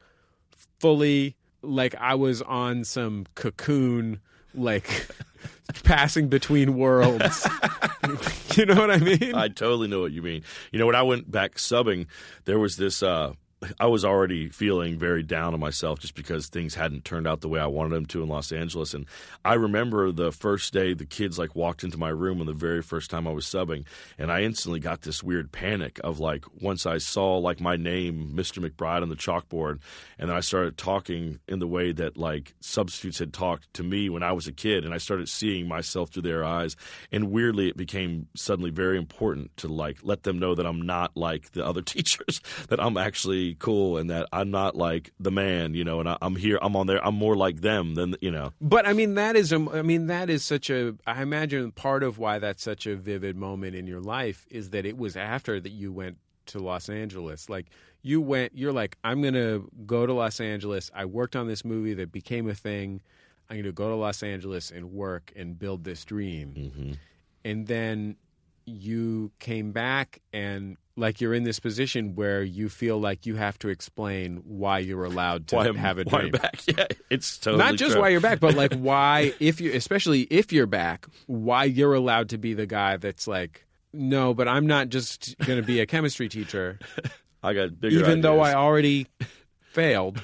fully like I was on some cocoon, like, passing between worlds. You know what I mean?
I totally know what you mean. You know, when I went back subbing, there was this uh, – I was already feeling very down on myself just because things hadn't turned out the way I wanted them to in Los Angeles. And I remember the first day the kids like walked into my room on the very first time I was subbing, and I instantly got this weird panic of like, once I saw like my name, Mister McBride, on the chalkboard, and then I started talking in the way that like substitutes had talked to me when I was a kid, and I started seeing myself through their eyes. And weirdly, it became suddenly very important to like let them know that I'm not like the other teachers, that I'm actually cool, and that I'm not like the man, you know, and I, I'm here, I'm on there, I'm more like them than, you know.
But I mean, that is, a, I mean, that is such a, I imagine part of why that's such a vivid moment in your life is that it was after that you went to Los Angeles. Like, you went, you're like, I'm going to go to Los Angeles. I worked on this movie that became a thing. I'm going to go to Los Angeles and work and build this dream.
Mm-hmm.
And then you came back, and like you're in this position where you feel like you have to explain why you're allowed to
Why I'm-
have a
why
dream.
I'm back. Yeah, it's totally
Not just
true.
why you're back, but like why, if you, especially if you're back, why you're allowed to be the guy that's like, no, but I'm not just going to be a chemistry teacher.
I got bigger
even though I
ideas.
already failed.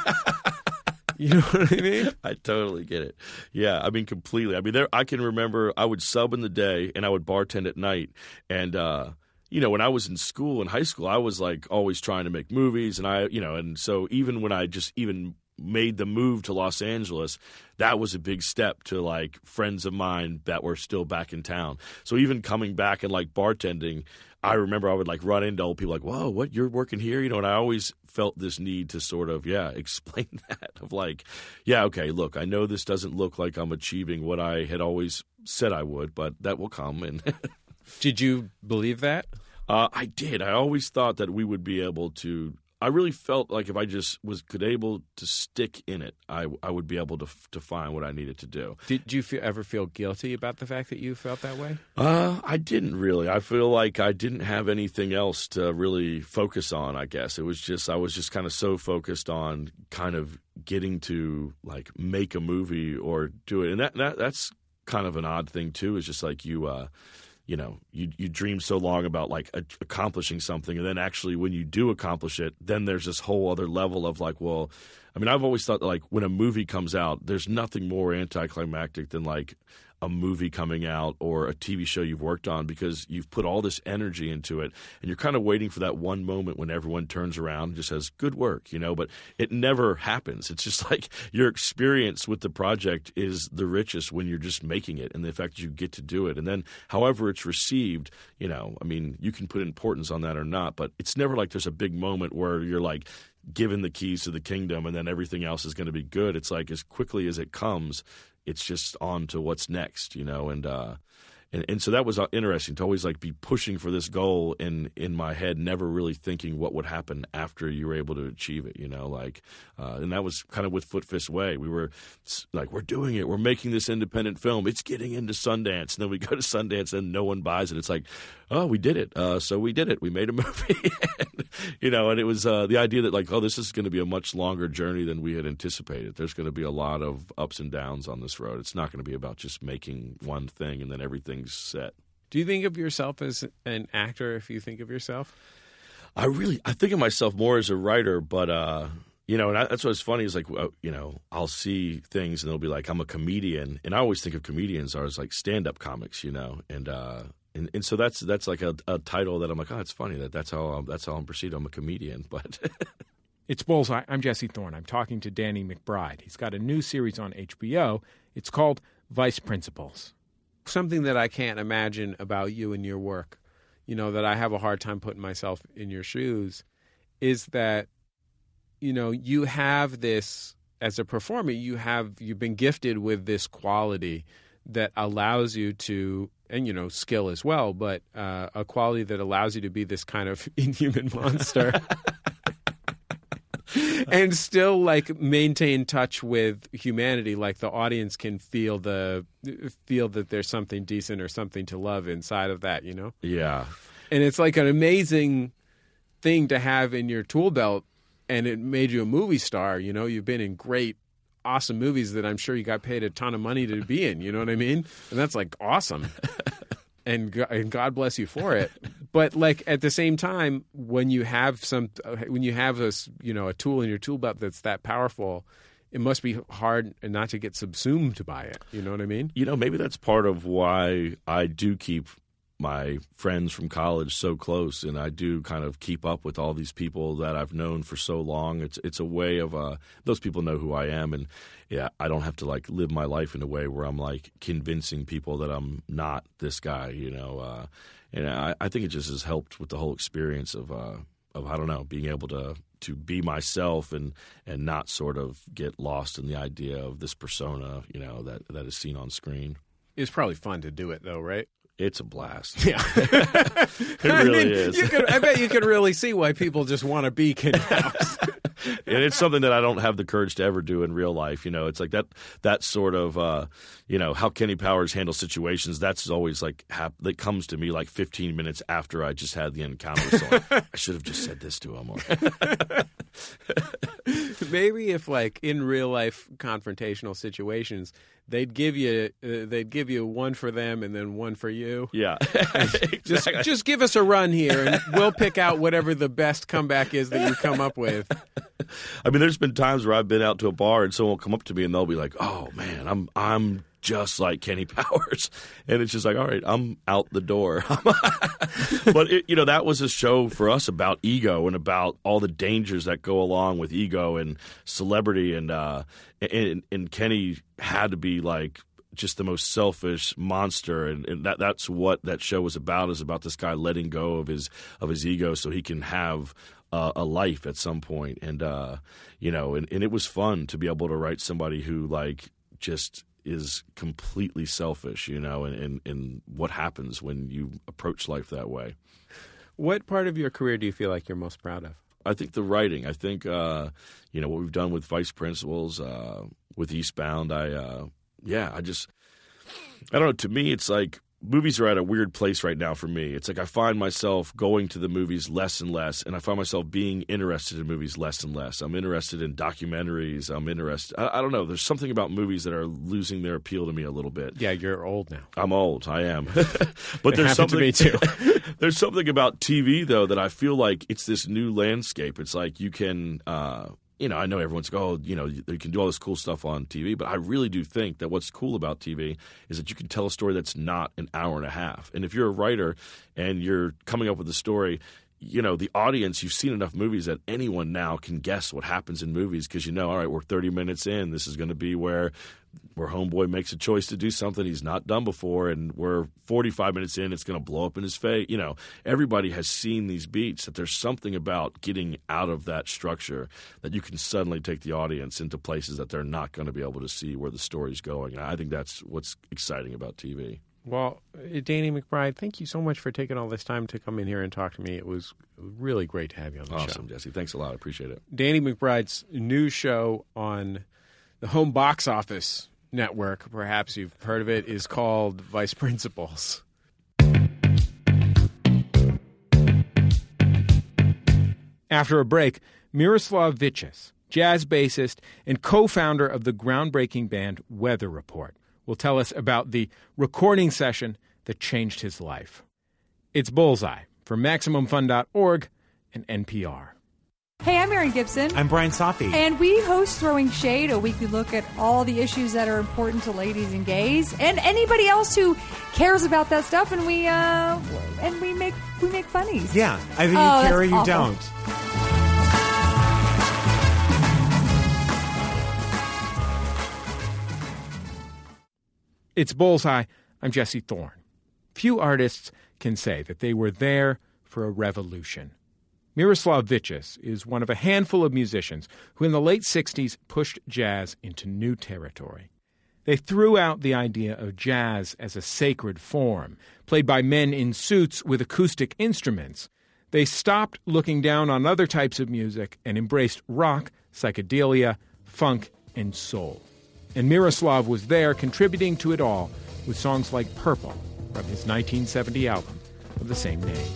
You know what I mean?
I totally get it. Yeah, I mean, completely. I mean, there. I can remember I would sub in the day and I would bartend at night. And, uh, you know, when I was in school, in high school, I was like always trying to make movies. And I, you know, and so even when I just even made the move to Los Angeles, that was a big step to like friends of mine that were still back in town. So even coming back and like bartending, I remember I would like run into old people like, whoa, what, you're working here? You know, and I always felt this need to sort of, yeah, explain that of like, yeah, okay, look, I know this doesn't look like I'm achieving what I had always said I would, but that will come. And
did you believe that?
Uh, I did. I always thought that we would be able to. I really felt like if I just was could able to stick in it, I, I would be able to to find what I needed to do.
Did you feel, ever feel guilty about the fact that you felt that way?
Uh, I didn't really. I feel like I didn't have anything else to really focus on, I guess. It was just, I was just kind of so focused on kind of getting to like make a movie or do it. And that, that that's kind of an odd thing too, is just like you, uh, you know, you you dream so long about like a, accomplishing something, and then actually when you do accomplish it, then there's this whole other level of like, well, I mean, I've always thought that like when a movie comes out, there's nothing more anticlimactic than like a movie coming out or a T V show you've worked on, because you've put all this energy into it, and you're kind of waiting for that one moment when everyone turns around and just says, good work, you know, but it never happens. It's just like your experience with the project is the richest when you're just making it, and the fact that you get to do it. And then however it's received, you know, I mean, you can put importance on that or not, but it's never like there's a big moment where you're like given the keys to the kingdom and then everything else is going to be good. It's like as quickly as it comes, it's just on to what's next, you know, and uh, And, and so that was interesting to always like be pushing for this goal in, in my head, never really thinking what would happen after you were able to achieve it, you know, like, uh, and that was kind of with Foot Fist Way. We were like, we're doing it. We're making this independent film. It's getting into Sundance. And then we go to Sundance and no one buys it. It's like, oh, we did it. Uh, so we did it. We made a movie, and, you know, and it was uh, the idea that like, oh, this is going to be a much longer journey than we had anticipated. There's going to be a lot of ups and downs on this road. It's not going to be about just making one thing and then everything's set.
Do you think of yourself as an actor if you think of yourself?
I really, I think of myself more as a writer, but, uh, you know, and I, that's what's funny is like, uh, you know, I'll see things and they'll be like, I'm a comedian. And I always think of comedians as like stand-up comics, you know, and, uh, and, and so that's, that's like a, a title that I'm like, oh, it's funny that that's how, I'm, that's how I'm perceived. I'm a comedian, but.
It's Bullseye. I'm Jesse Thorne. I'm talking to Danny McBride. He's got a new series on H B O. It's called Vice Principals. Something that I can't imagine about you and your work, you know, that I have a hard time putting myself in your shoes, is that, you know, you have this, as a performer, you have, you've been gifted with this quality that allows you to, and, you know, skill as well, but uh, a quality that allows you to be this kind of inhuman monster. And still, like, maintain touch with humanity. Like the audience can feel the feel that there's something decent or something to love inside of that, you know?
Yeah.
And it's like an amazing thing to have in your tool belt, and it made you a movie star. You know, you've been in great, awesome movies that I'm sure you got paid a ton of money to be in. You know what I mean? And that's like awesome. And and God bless you for it. But like at the same time, when you have some, when you have a you know a tool in your tool belt that's that powerful, it must be hard not to get subsumed by it. You know what I mean?
You know, maybe that's part of why I do keep my friends from college so close, and I do kind of keep up with all these people that I've known for so long. It's it's a way of uh, those people know who I am, and yeah, I don't have to like live my life in a way where I'm like convincing people that I'm not this guy, you know. Uh, and I, I think it just has helped with the whole experience of uh, of I don't know, being able to to be myself and and not sort of get lost in the idea of this persona, you know, that that is seen on screen.
It's probably fun to do it though, right?
It's a blast.
Yeah.
It really I mean, is.
You could, I bet you could really see why people just want to be Kenny Powers.
And it's something that I don't have the courage to ever do in real life. You know, it's like that that sort of, uh, you know, how Kenny Powers handles situations. That's always like, hap- that comes to me like fifteen minutes after I just had the encounter. So I should have just said this to him. Or
maybe if like in real life confrontational situations, they'd give you uh, they'd give you one for them and then one for you.
Yeah.
Exactly. Just just give us a run here and we'll pick out whatever the best comeback is that you come up with.
I mean, there's been times where I've been out to a bar and someone will come up to me and they'll be like, "Oh man, I'm I'm just like Kenny Powers," and it's just like, all right, I'm out the door. But it, you know, that was a show for us about ego and about all the dangers that go along with ego and celebrity, and uh, and, and Kenny had to be like just the most selfish monster, and, and that that's what that show was about. Is about this guy letting go of his of his ego so he can have Uh, a life at some point. And uh, you know, and, and it was fun to be able to write somebody who like just is completely selfish, you know, and, and, and what happens when you approach life that way.
What part of your career do you feel like you're most proud of?
I think the writing. I think, uh, you know, what we've done with Vice Principals, uh, with Eastbound. I, uh, yeah, I just, I don't know. To me, it's like, movies are at a weird place right now for me. It's like I find myself going to the movies less and less, and I find myself being interested in movies less and less. I'm interested in documentaries. I'm interested. I, I don't know. There's something about movies that are losing their appeal to me a little bit.
Yeah, you're old now.
I'm old. I am. But
it
there's something.
To me too.
There's something about T V though that I feel like it's this new landscape. It's like you can. Uh, You know, I know everyone's like, oh, you know, you can do all this cool stuff on T V, but I really do think that what's cool about T V is that you can tell a story that's not an hour and a half. And if you're a writer and you're coming up with a story, you know, the audience, you've seen enough movies that anyone now can guess what happens in movies because you know, all right, we're thirty minutes in. This is going to be where where homeboy makes a choice to do something he's not done before, and we're forty-five minutes in, it's going to blow up in his face. You know, everybody has seen these beats, that there's something about getting out of that structure that you can suddenly take the audience into places that they're not going to be able to see where the story's going. And I think that's what's exciting about T V.
Well, Danny McBride, thank you so much for taking all this time to come in here and talk to me. It was really great to have you on the
awesome,
show.
Awesome, Jesse. Thanks a lot. I appreciate it.
Danny McBride's new show on the Home Box Office Network, perhaps you've heard of it, is called Vice Principals. After a break, Miroslav Vitchis, jazz bassist and co-founder of the groundbreaking band Weather Report, will tell us about the recording session that changed his life. It's Bullseye for Maximum Fun dot org and N P R.
Hey, I'm Erin Gibson.
I'm Brian Safi.
And we host Throwing Shade, a weekly look at all the issues that are important to ladies and gays and anybody else who cares about that stuff. And we uh, and we make we make funnies.
Yeah, either you
oh,
care or you
awful.
don't.
It's Bullseye. I'm Jesse Thorne. Few artists can say that they were there for a revolution. Miroslav Vitchis is one of a handful of musicians who in the late sixties pushed jazz into new territory. They threw out the idea of jazz as a sacred form, played by men in suits with acoustic instruments. They stopped looking down on other types of music and embraced rock, psychedelia, funk, and soul. And Miroslav was there contributing to it all with songs like Purple from his nineteen seventy album of the same name.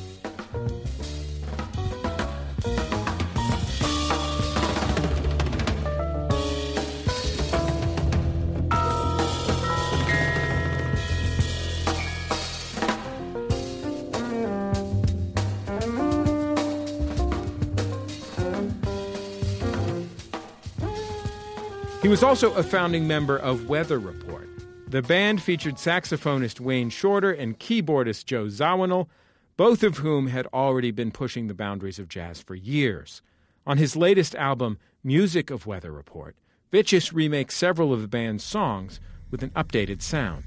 He was also a founding member of Weather Report. The band featured saxophonist Wayne Shorter and keyboardist Joe Zawinul, both of whom had already been pushing the boundaries of jazz for years. On his latest album, Music of Weather Report, Vitchis remakes several of the band's songs with an updated sound.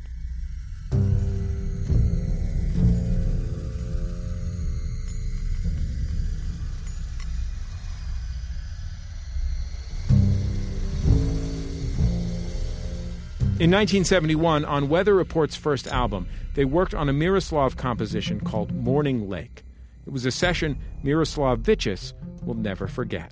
In nineteen seventy-one, on Weather Report's first album, they worked on a Miroslav composition called Morning Lake. It was a session Miroslav Vitchis will never forget.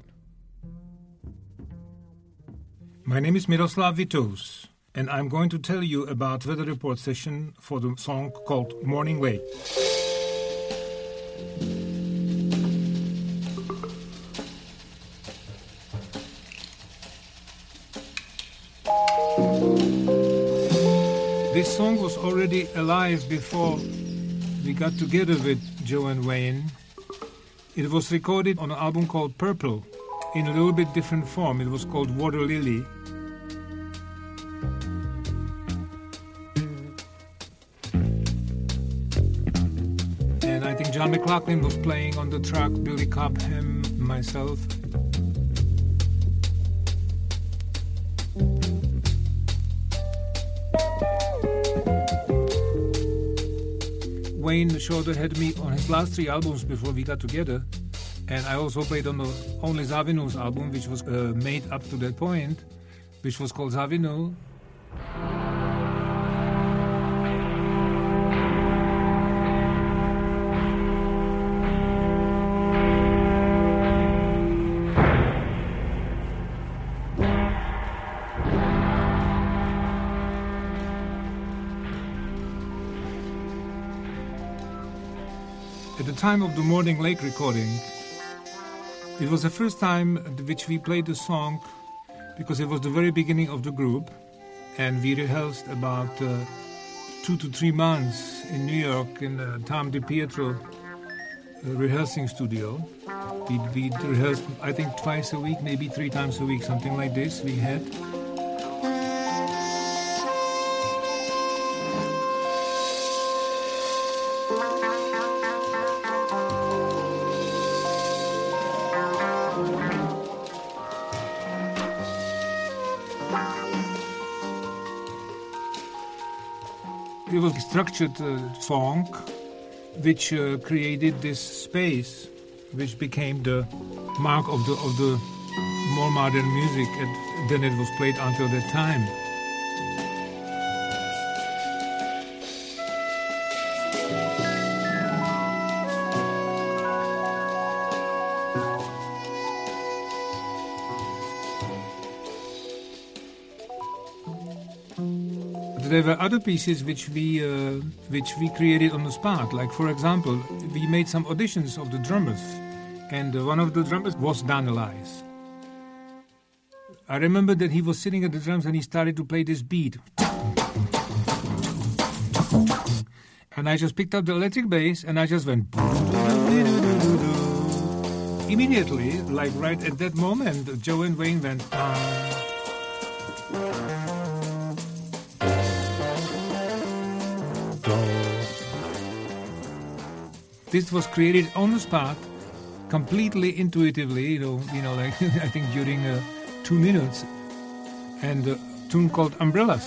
My name is Miroslav Vitous, and I'm going to tell you about Weather Report session for the song called Morning Lake. This song was already alive before we got together with Joe and Wayne. It was recorded on an album called Purple in a little bit different form. It was called Water Lily. And I think John McLaughlin was playing on the track, Billy Cobham, myself. Wayne Shorter had me on his last three albums before we got together, and I also played on the only Zawinul's album, which was uh, made up to that point, which was called Zawinul. At the time of the Morning Lake recording, it was the first time at which we played the song because it was the very beginning of the group, and we rehearsed about uh, two to three months in New York in the Tom DiPietro uh, rehearsing studio. We we rehearsed, I think, twice a week, maybe three times a week, something like this we had. It was a structured uh, song which uh, created this space which became the mark of the of the more modern music, and then it was played until that time. there were other pieces which we uh, which we created on the spot. Like, for example, we made some auditions of the drummers, and uh, one of the drummers was Dan Elias. I remember that he was sitting at the drums and he started to play this beat. And I just picked up the electric bass and I just went... Immediately, like right at that moment, Joe and Wayne went... This was created on the spot, completely intuitively, you know, you know, like I think during uh, two minutes, and a tune called Umbrellas.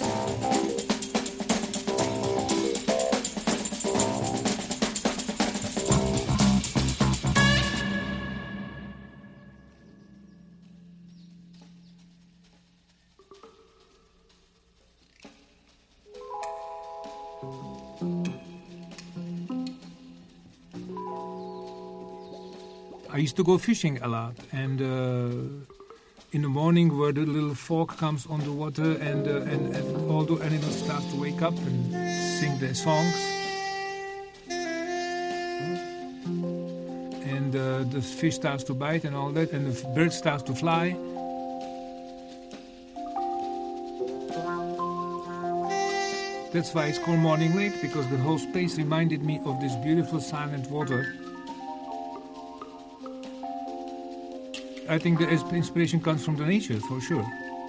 I used to go fishing a lot, and uh, in the morning where the little fog comes on the water and, uh, and, and all the animals start to wake up and sing their songs. And uh, the fish starts to bite and all that, and the bird starts to fly. That's why it's called Morning Lake, because the whole space reminded me of this beautiful silent water. I think the inspiration comes from the nature, for sure.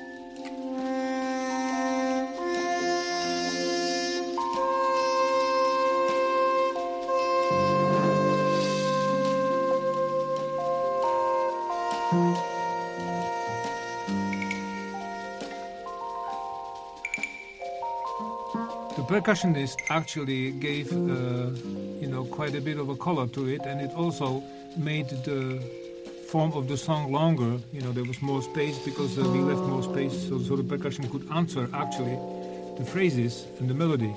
The percussionist actually gave, uh, you know, quite a bit of a color to it, and it also made the form of the song longer. You know, there was more space because uh, we left more space so, so the percussion could answer actually the phrases and the melody.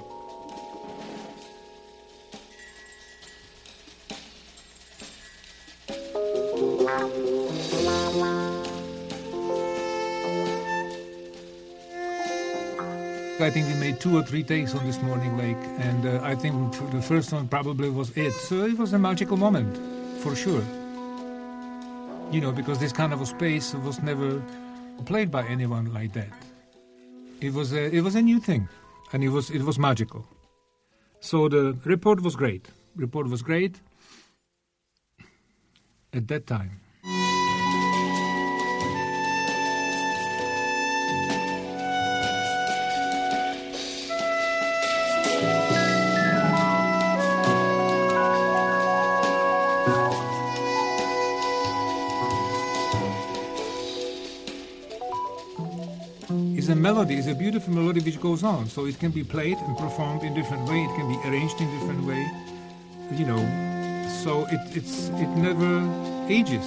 I think we made two or three takes on this Morning Lake, and uh, I think the first one probably was it. So it was a magical moment, for sure. You know, because this kind of a space was never played by anyone like that. It was a, it was a new thing, and it was it was magical. So the report was great. Report was great at that time. A melody is a beautiful melody which goes on, so it can be played and performed in different way. It can be arranged in different way, you know. So it it's it never ages.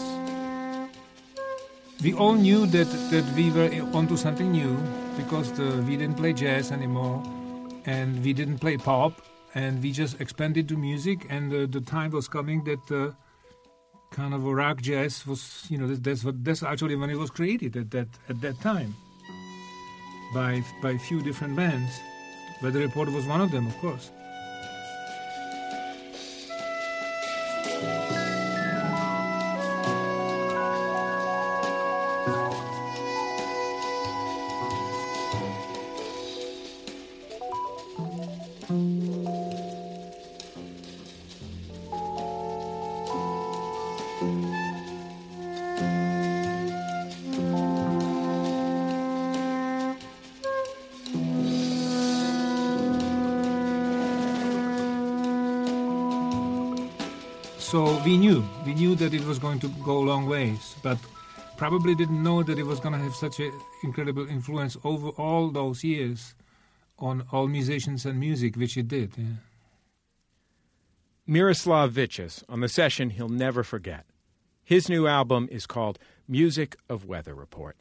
We all knew that that we were onto something new because the, we didn't play jazz anymore, and we didn't play pop, and we just expanded to music. And uh, the time was coming that uh, kind of a rock jazz was, you know, that, that's what that's actually when it was created at that at that time. By by a few different bands, but the Report was one of them, of course. So we knew, we knew that it was going to go a long ways, but probably didn't know that it was going to have such an incredible influence over all those years on all musicians and music, which it did. Yeah.
Miroslav Vitchis on the session he'll never forget. His new album is called Music of Weather Report.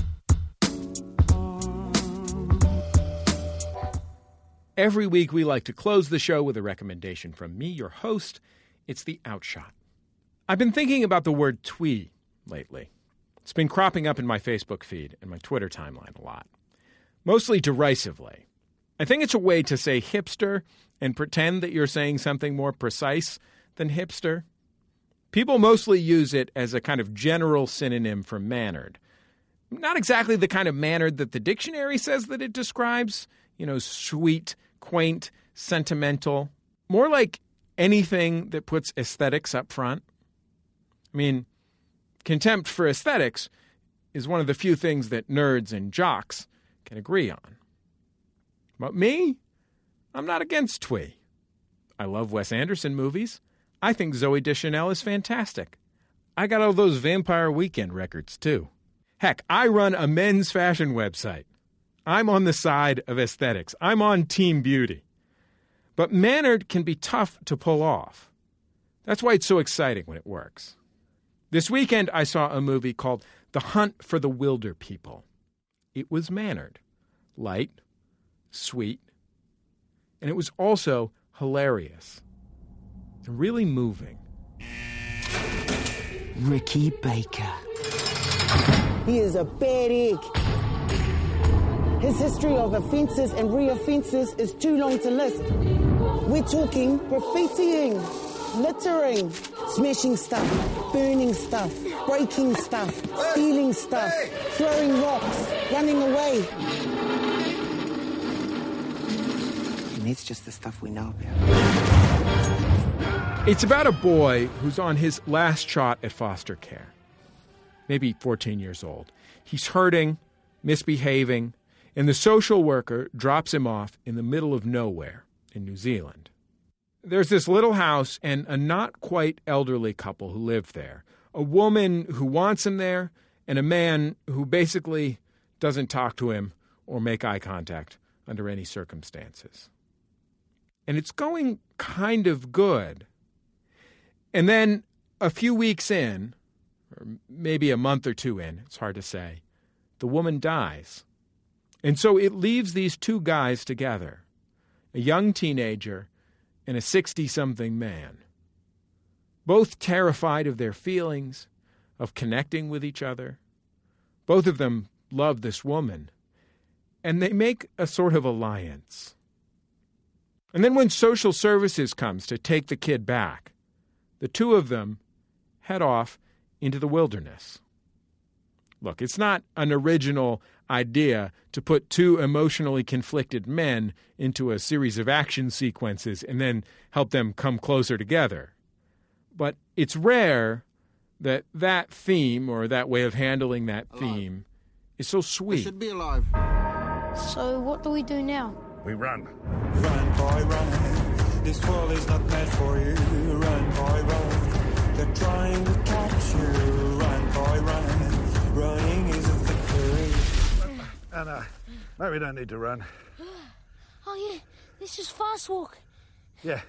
Every week we like to close the show with a recommendation from me, your host. It's The Outshot. I've been thinking about the word twee lately. It's been cropping up in my Facebook feed and my Twitter timeline a lot. Mostly derisively. I think it's a way to say hipster and pretend that you're saying something more precise than hipster. People mostly use it as a kind of general synonym for mannered. Not exactly the kind of mannered that the dictionary says that it describes, you know, sweet, quaint, sentimental. More like anything that puts aesthetics up front. I mean, contempt for aesthetics is one of the few things that nerds and jocks can agree on. But me, I'm not against twee. I love Wes Anderson movies. I think Zooey Deschanel is fantastic. I got all those Vampire Weekend records, too. Heck, I run a men's fashion website. I'm on the side of aesthetics. I'm on Team Beauty. But mannered can be tough to pull off. That's why it's so exciting when it works. This weekend, I saw a movie called The Hunt for the Wilder People. It was mannered, light, sweet, and it was also hilarious and really moving.
Ricky Baker. He is a bad egg. His history of offences and re-offences is too long to list. We're talking graffitiing, littering, smashing stuff, burning stuff, breaking stuff, stealing stuff, throwing rocks, running away. And that's just the stuff we know about.
It's about a boy who's on his last shot at foster care. Maybe fourteen years old. He's hurting, misbehaving, and the social worker drops him off in the middle of nowhere in New Zealand. There's this little house and a not quite elderly couple who live there. A woman who wants him there and a man who basically doesn't talk to him or make eye contact under any circumstances. And it's going kind of good. And then a few weeks in, or maybe a month or two in, it's hard to say, the woman dies. And so it leaves these two guys together, a young teenager and a sixty-something man, both terrified of their feelings, of connecting with each other. Both of them love this woman, and they make a sort of alliance. And then when social services comes to take the kid back, the two of them head off into the wilderness. Look, it's not an original idea to put two emotionally conflicted men into a series of action sequences and then help them come closer together. But it's rare that that theme or that way of handling that theme is so sweet.
They should be alive.
So what do we do now?
We run.
Run, boy, run. This world is not meant for you. Run, boy, run. They're trying to catch you. Run, boy, run. Running is a victory.
And, uh, no, we don't need to run.
Oh, yeah. This is fast walk.
Yeah.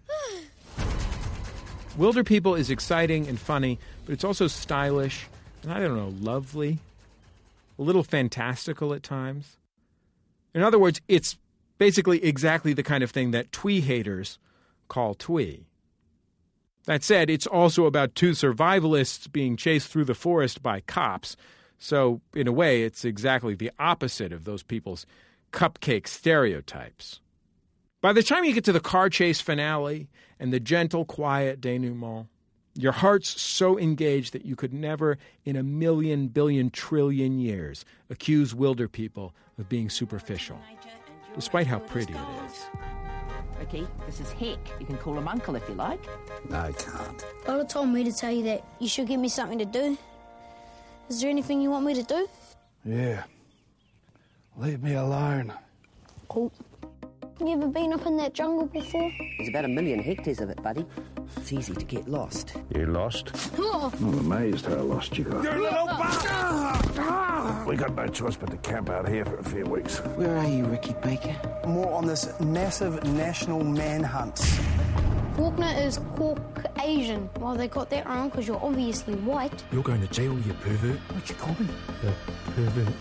Wilder People is exciting and funny, but it's also stylish and, I don't know, lovely. A little fantastical at times. In other words, it's basically exactly the kind of thing that twee haters call twee. That said, it's also about two survivalists being chased through the forest by cops. So, in a way, it's exactly the opposite of those people's cupcake stereotypes. By the time you get to the car chase finale and the gentle, quiet denouement, your heart's so engaged that you could never in a million, billion, trillion years accuse Wilder People of being superficial, despite how pretty it is.
Ricky, this is Hick. You can call him Uncle if you like.
I can't.
Lola told me to tell you that you should give me something to do. Is there anything you want me to do?
Yeah. Leave me alone.
Cool. You ever been up in that jungle before?
There's about a million hectares of it, buddy. It's easy to get lost.
You lost?
Oh.
I'm amazed how lost you got.
You little bastard!
We got no choice but to camp out here for a few weeks.
Where are you, Ricky Baker?
More on this massive national manhunt.
Faulkner is Caucasian. Well, they got that wrong because you're obviously white.
You're going to jail, you pervert.
What you call me?
The pervert.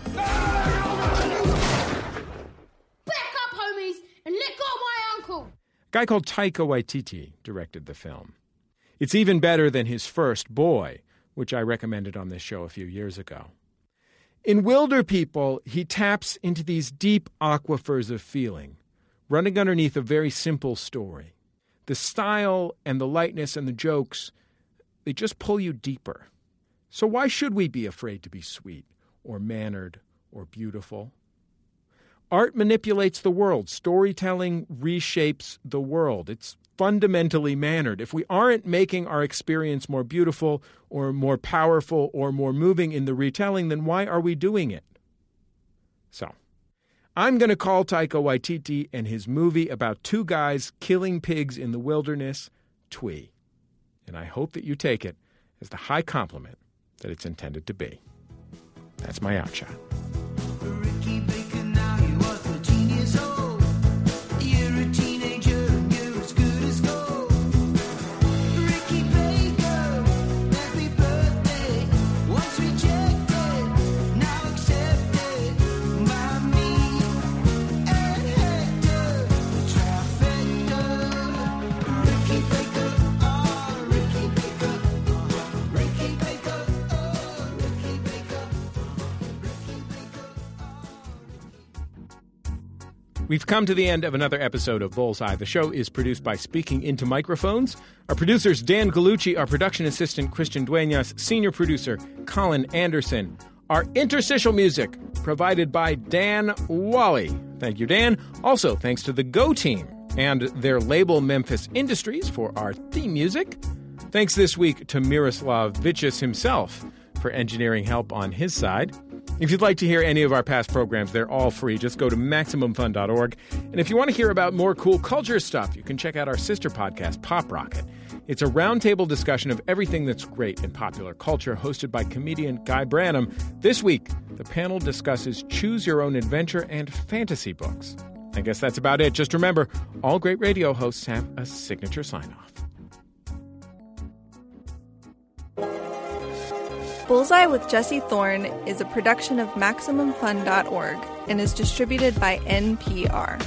Back up, homies, and let go of my uncle!
A guy called Taika Waititi directed the film. It's even better than his first, Boy, which I recommended on this show a few years ago. In Wilder People, he taps into these deep aquifers of feeling, running underneath a very simple story. The style and the lightness and the jokes, they just pull you deeper. So why should we be afraid to be sweet or mannered or beautiful? Art manipulates the world. Storytelling reshapes the world. It's fundamentally mannered. If we aren't making our experience more beautiful or more powerful or more moving in the retelling, then why are we doing it? So, I'm going to call Taika Waititi and his movie about two guys killing pigs in the wilderness, Twee. And I hope that you take it as the high compliment that it's intended to be. That's my outshot. We've come to the end of another episode of Bullseye. The show is produced by Speaking Into Microphones. Our producers, Dan Gallucci, our production assistant, Christian Duenas, senior producer, Colin Anderson. Our interstitial music provided by Dan Wally. Thank you, Dan. Also, thanks to the Go Team and their label Memphis Industries for our theme music. Thanks this week to Miroslav Vitchis himself for engineering help on his side. If you'd like to hear any of our past programs, they're all free. Just go to Maximum Fun dot org. And if you want to hear about more cool culture stuff, you can check out our sister podcast, Pop Rocket. It's a roundtable discussion of everything that's great in popular culture, hosted by comedian Guy Branum. This week, the panel discusses choose your own adventure and fantasy books. I guess that's about it. Just remember, all great radio hosts have a signature sign-off.
Bullseye with Jesse Thorne is a production of Maximum Fun dot org and is distributed by N P R.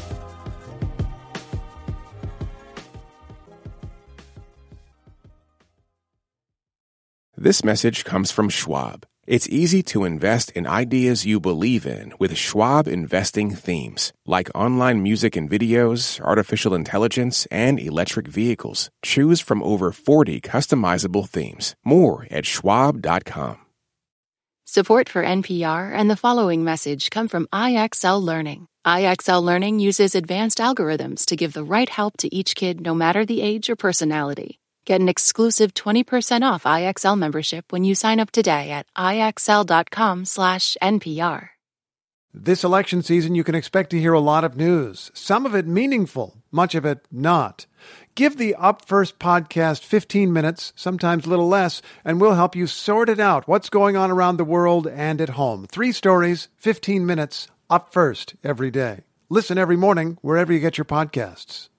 This message comes from Schwab. It's easy to invest in ideas you believe in with Schwab investing themes, like online music and videos, artificial intelligence, and electric vehicles. Choose from over forty customizable themes. More at schwab dot com.
Support for N P R and the following message come from I X L Learning. I X L Learning uses advanced algorithms to give the right help to each kid, no matter the age or personality. Get an exclusive twenty percent off I X L membership when you sign up today at ixl.com slash NPR.
This election season, you can expect to hear a lot of news, some of it meaningful, much of it not. Give the Up First podcast fifteen minutes, sometimes a little less, and we'll help you sort it out, what's going on around the world and at home. Three stories, fifteen minutes, Up First every day. Listen every morning wherever you get your podcasts.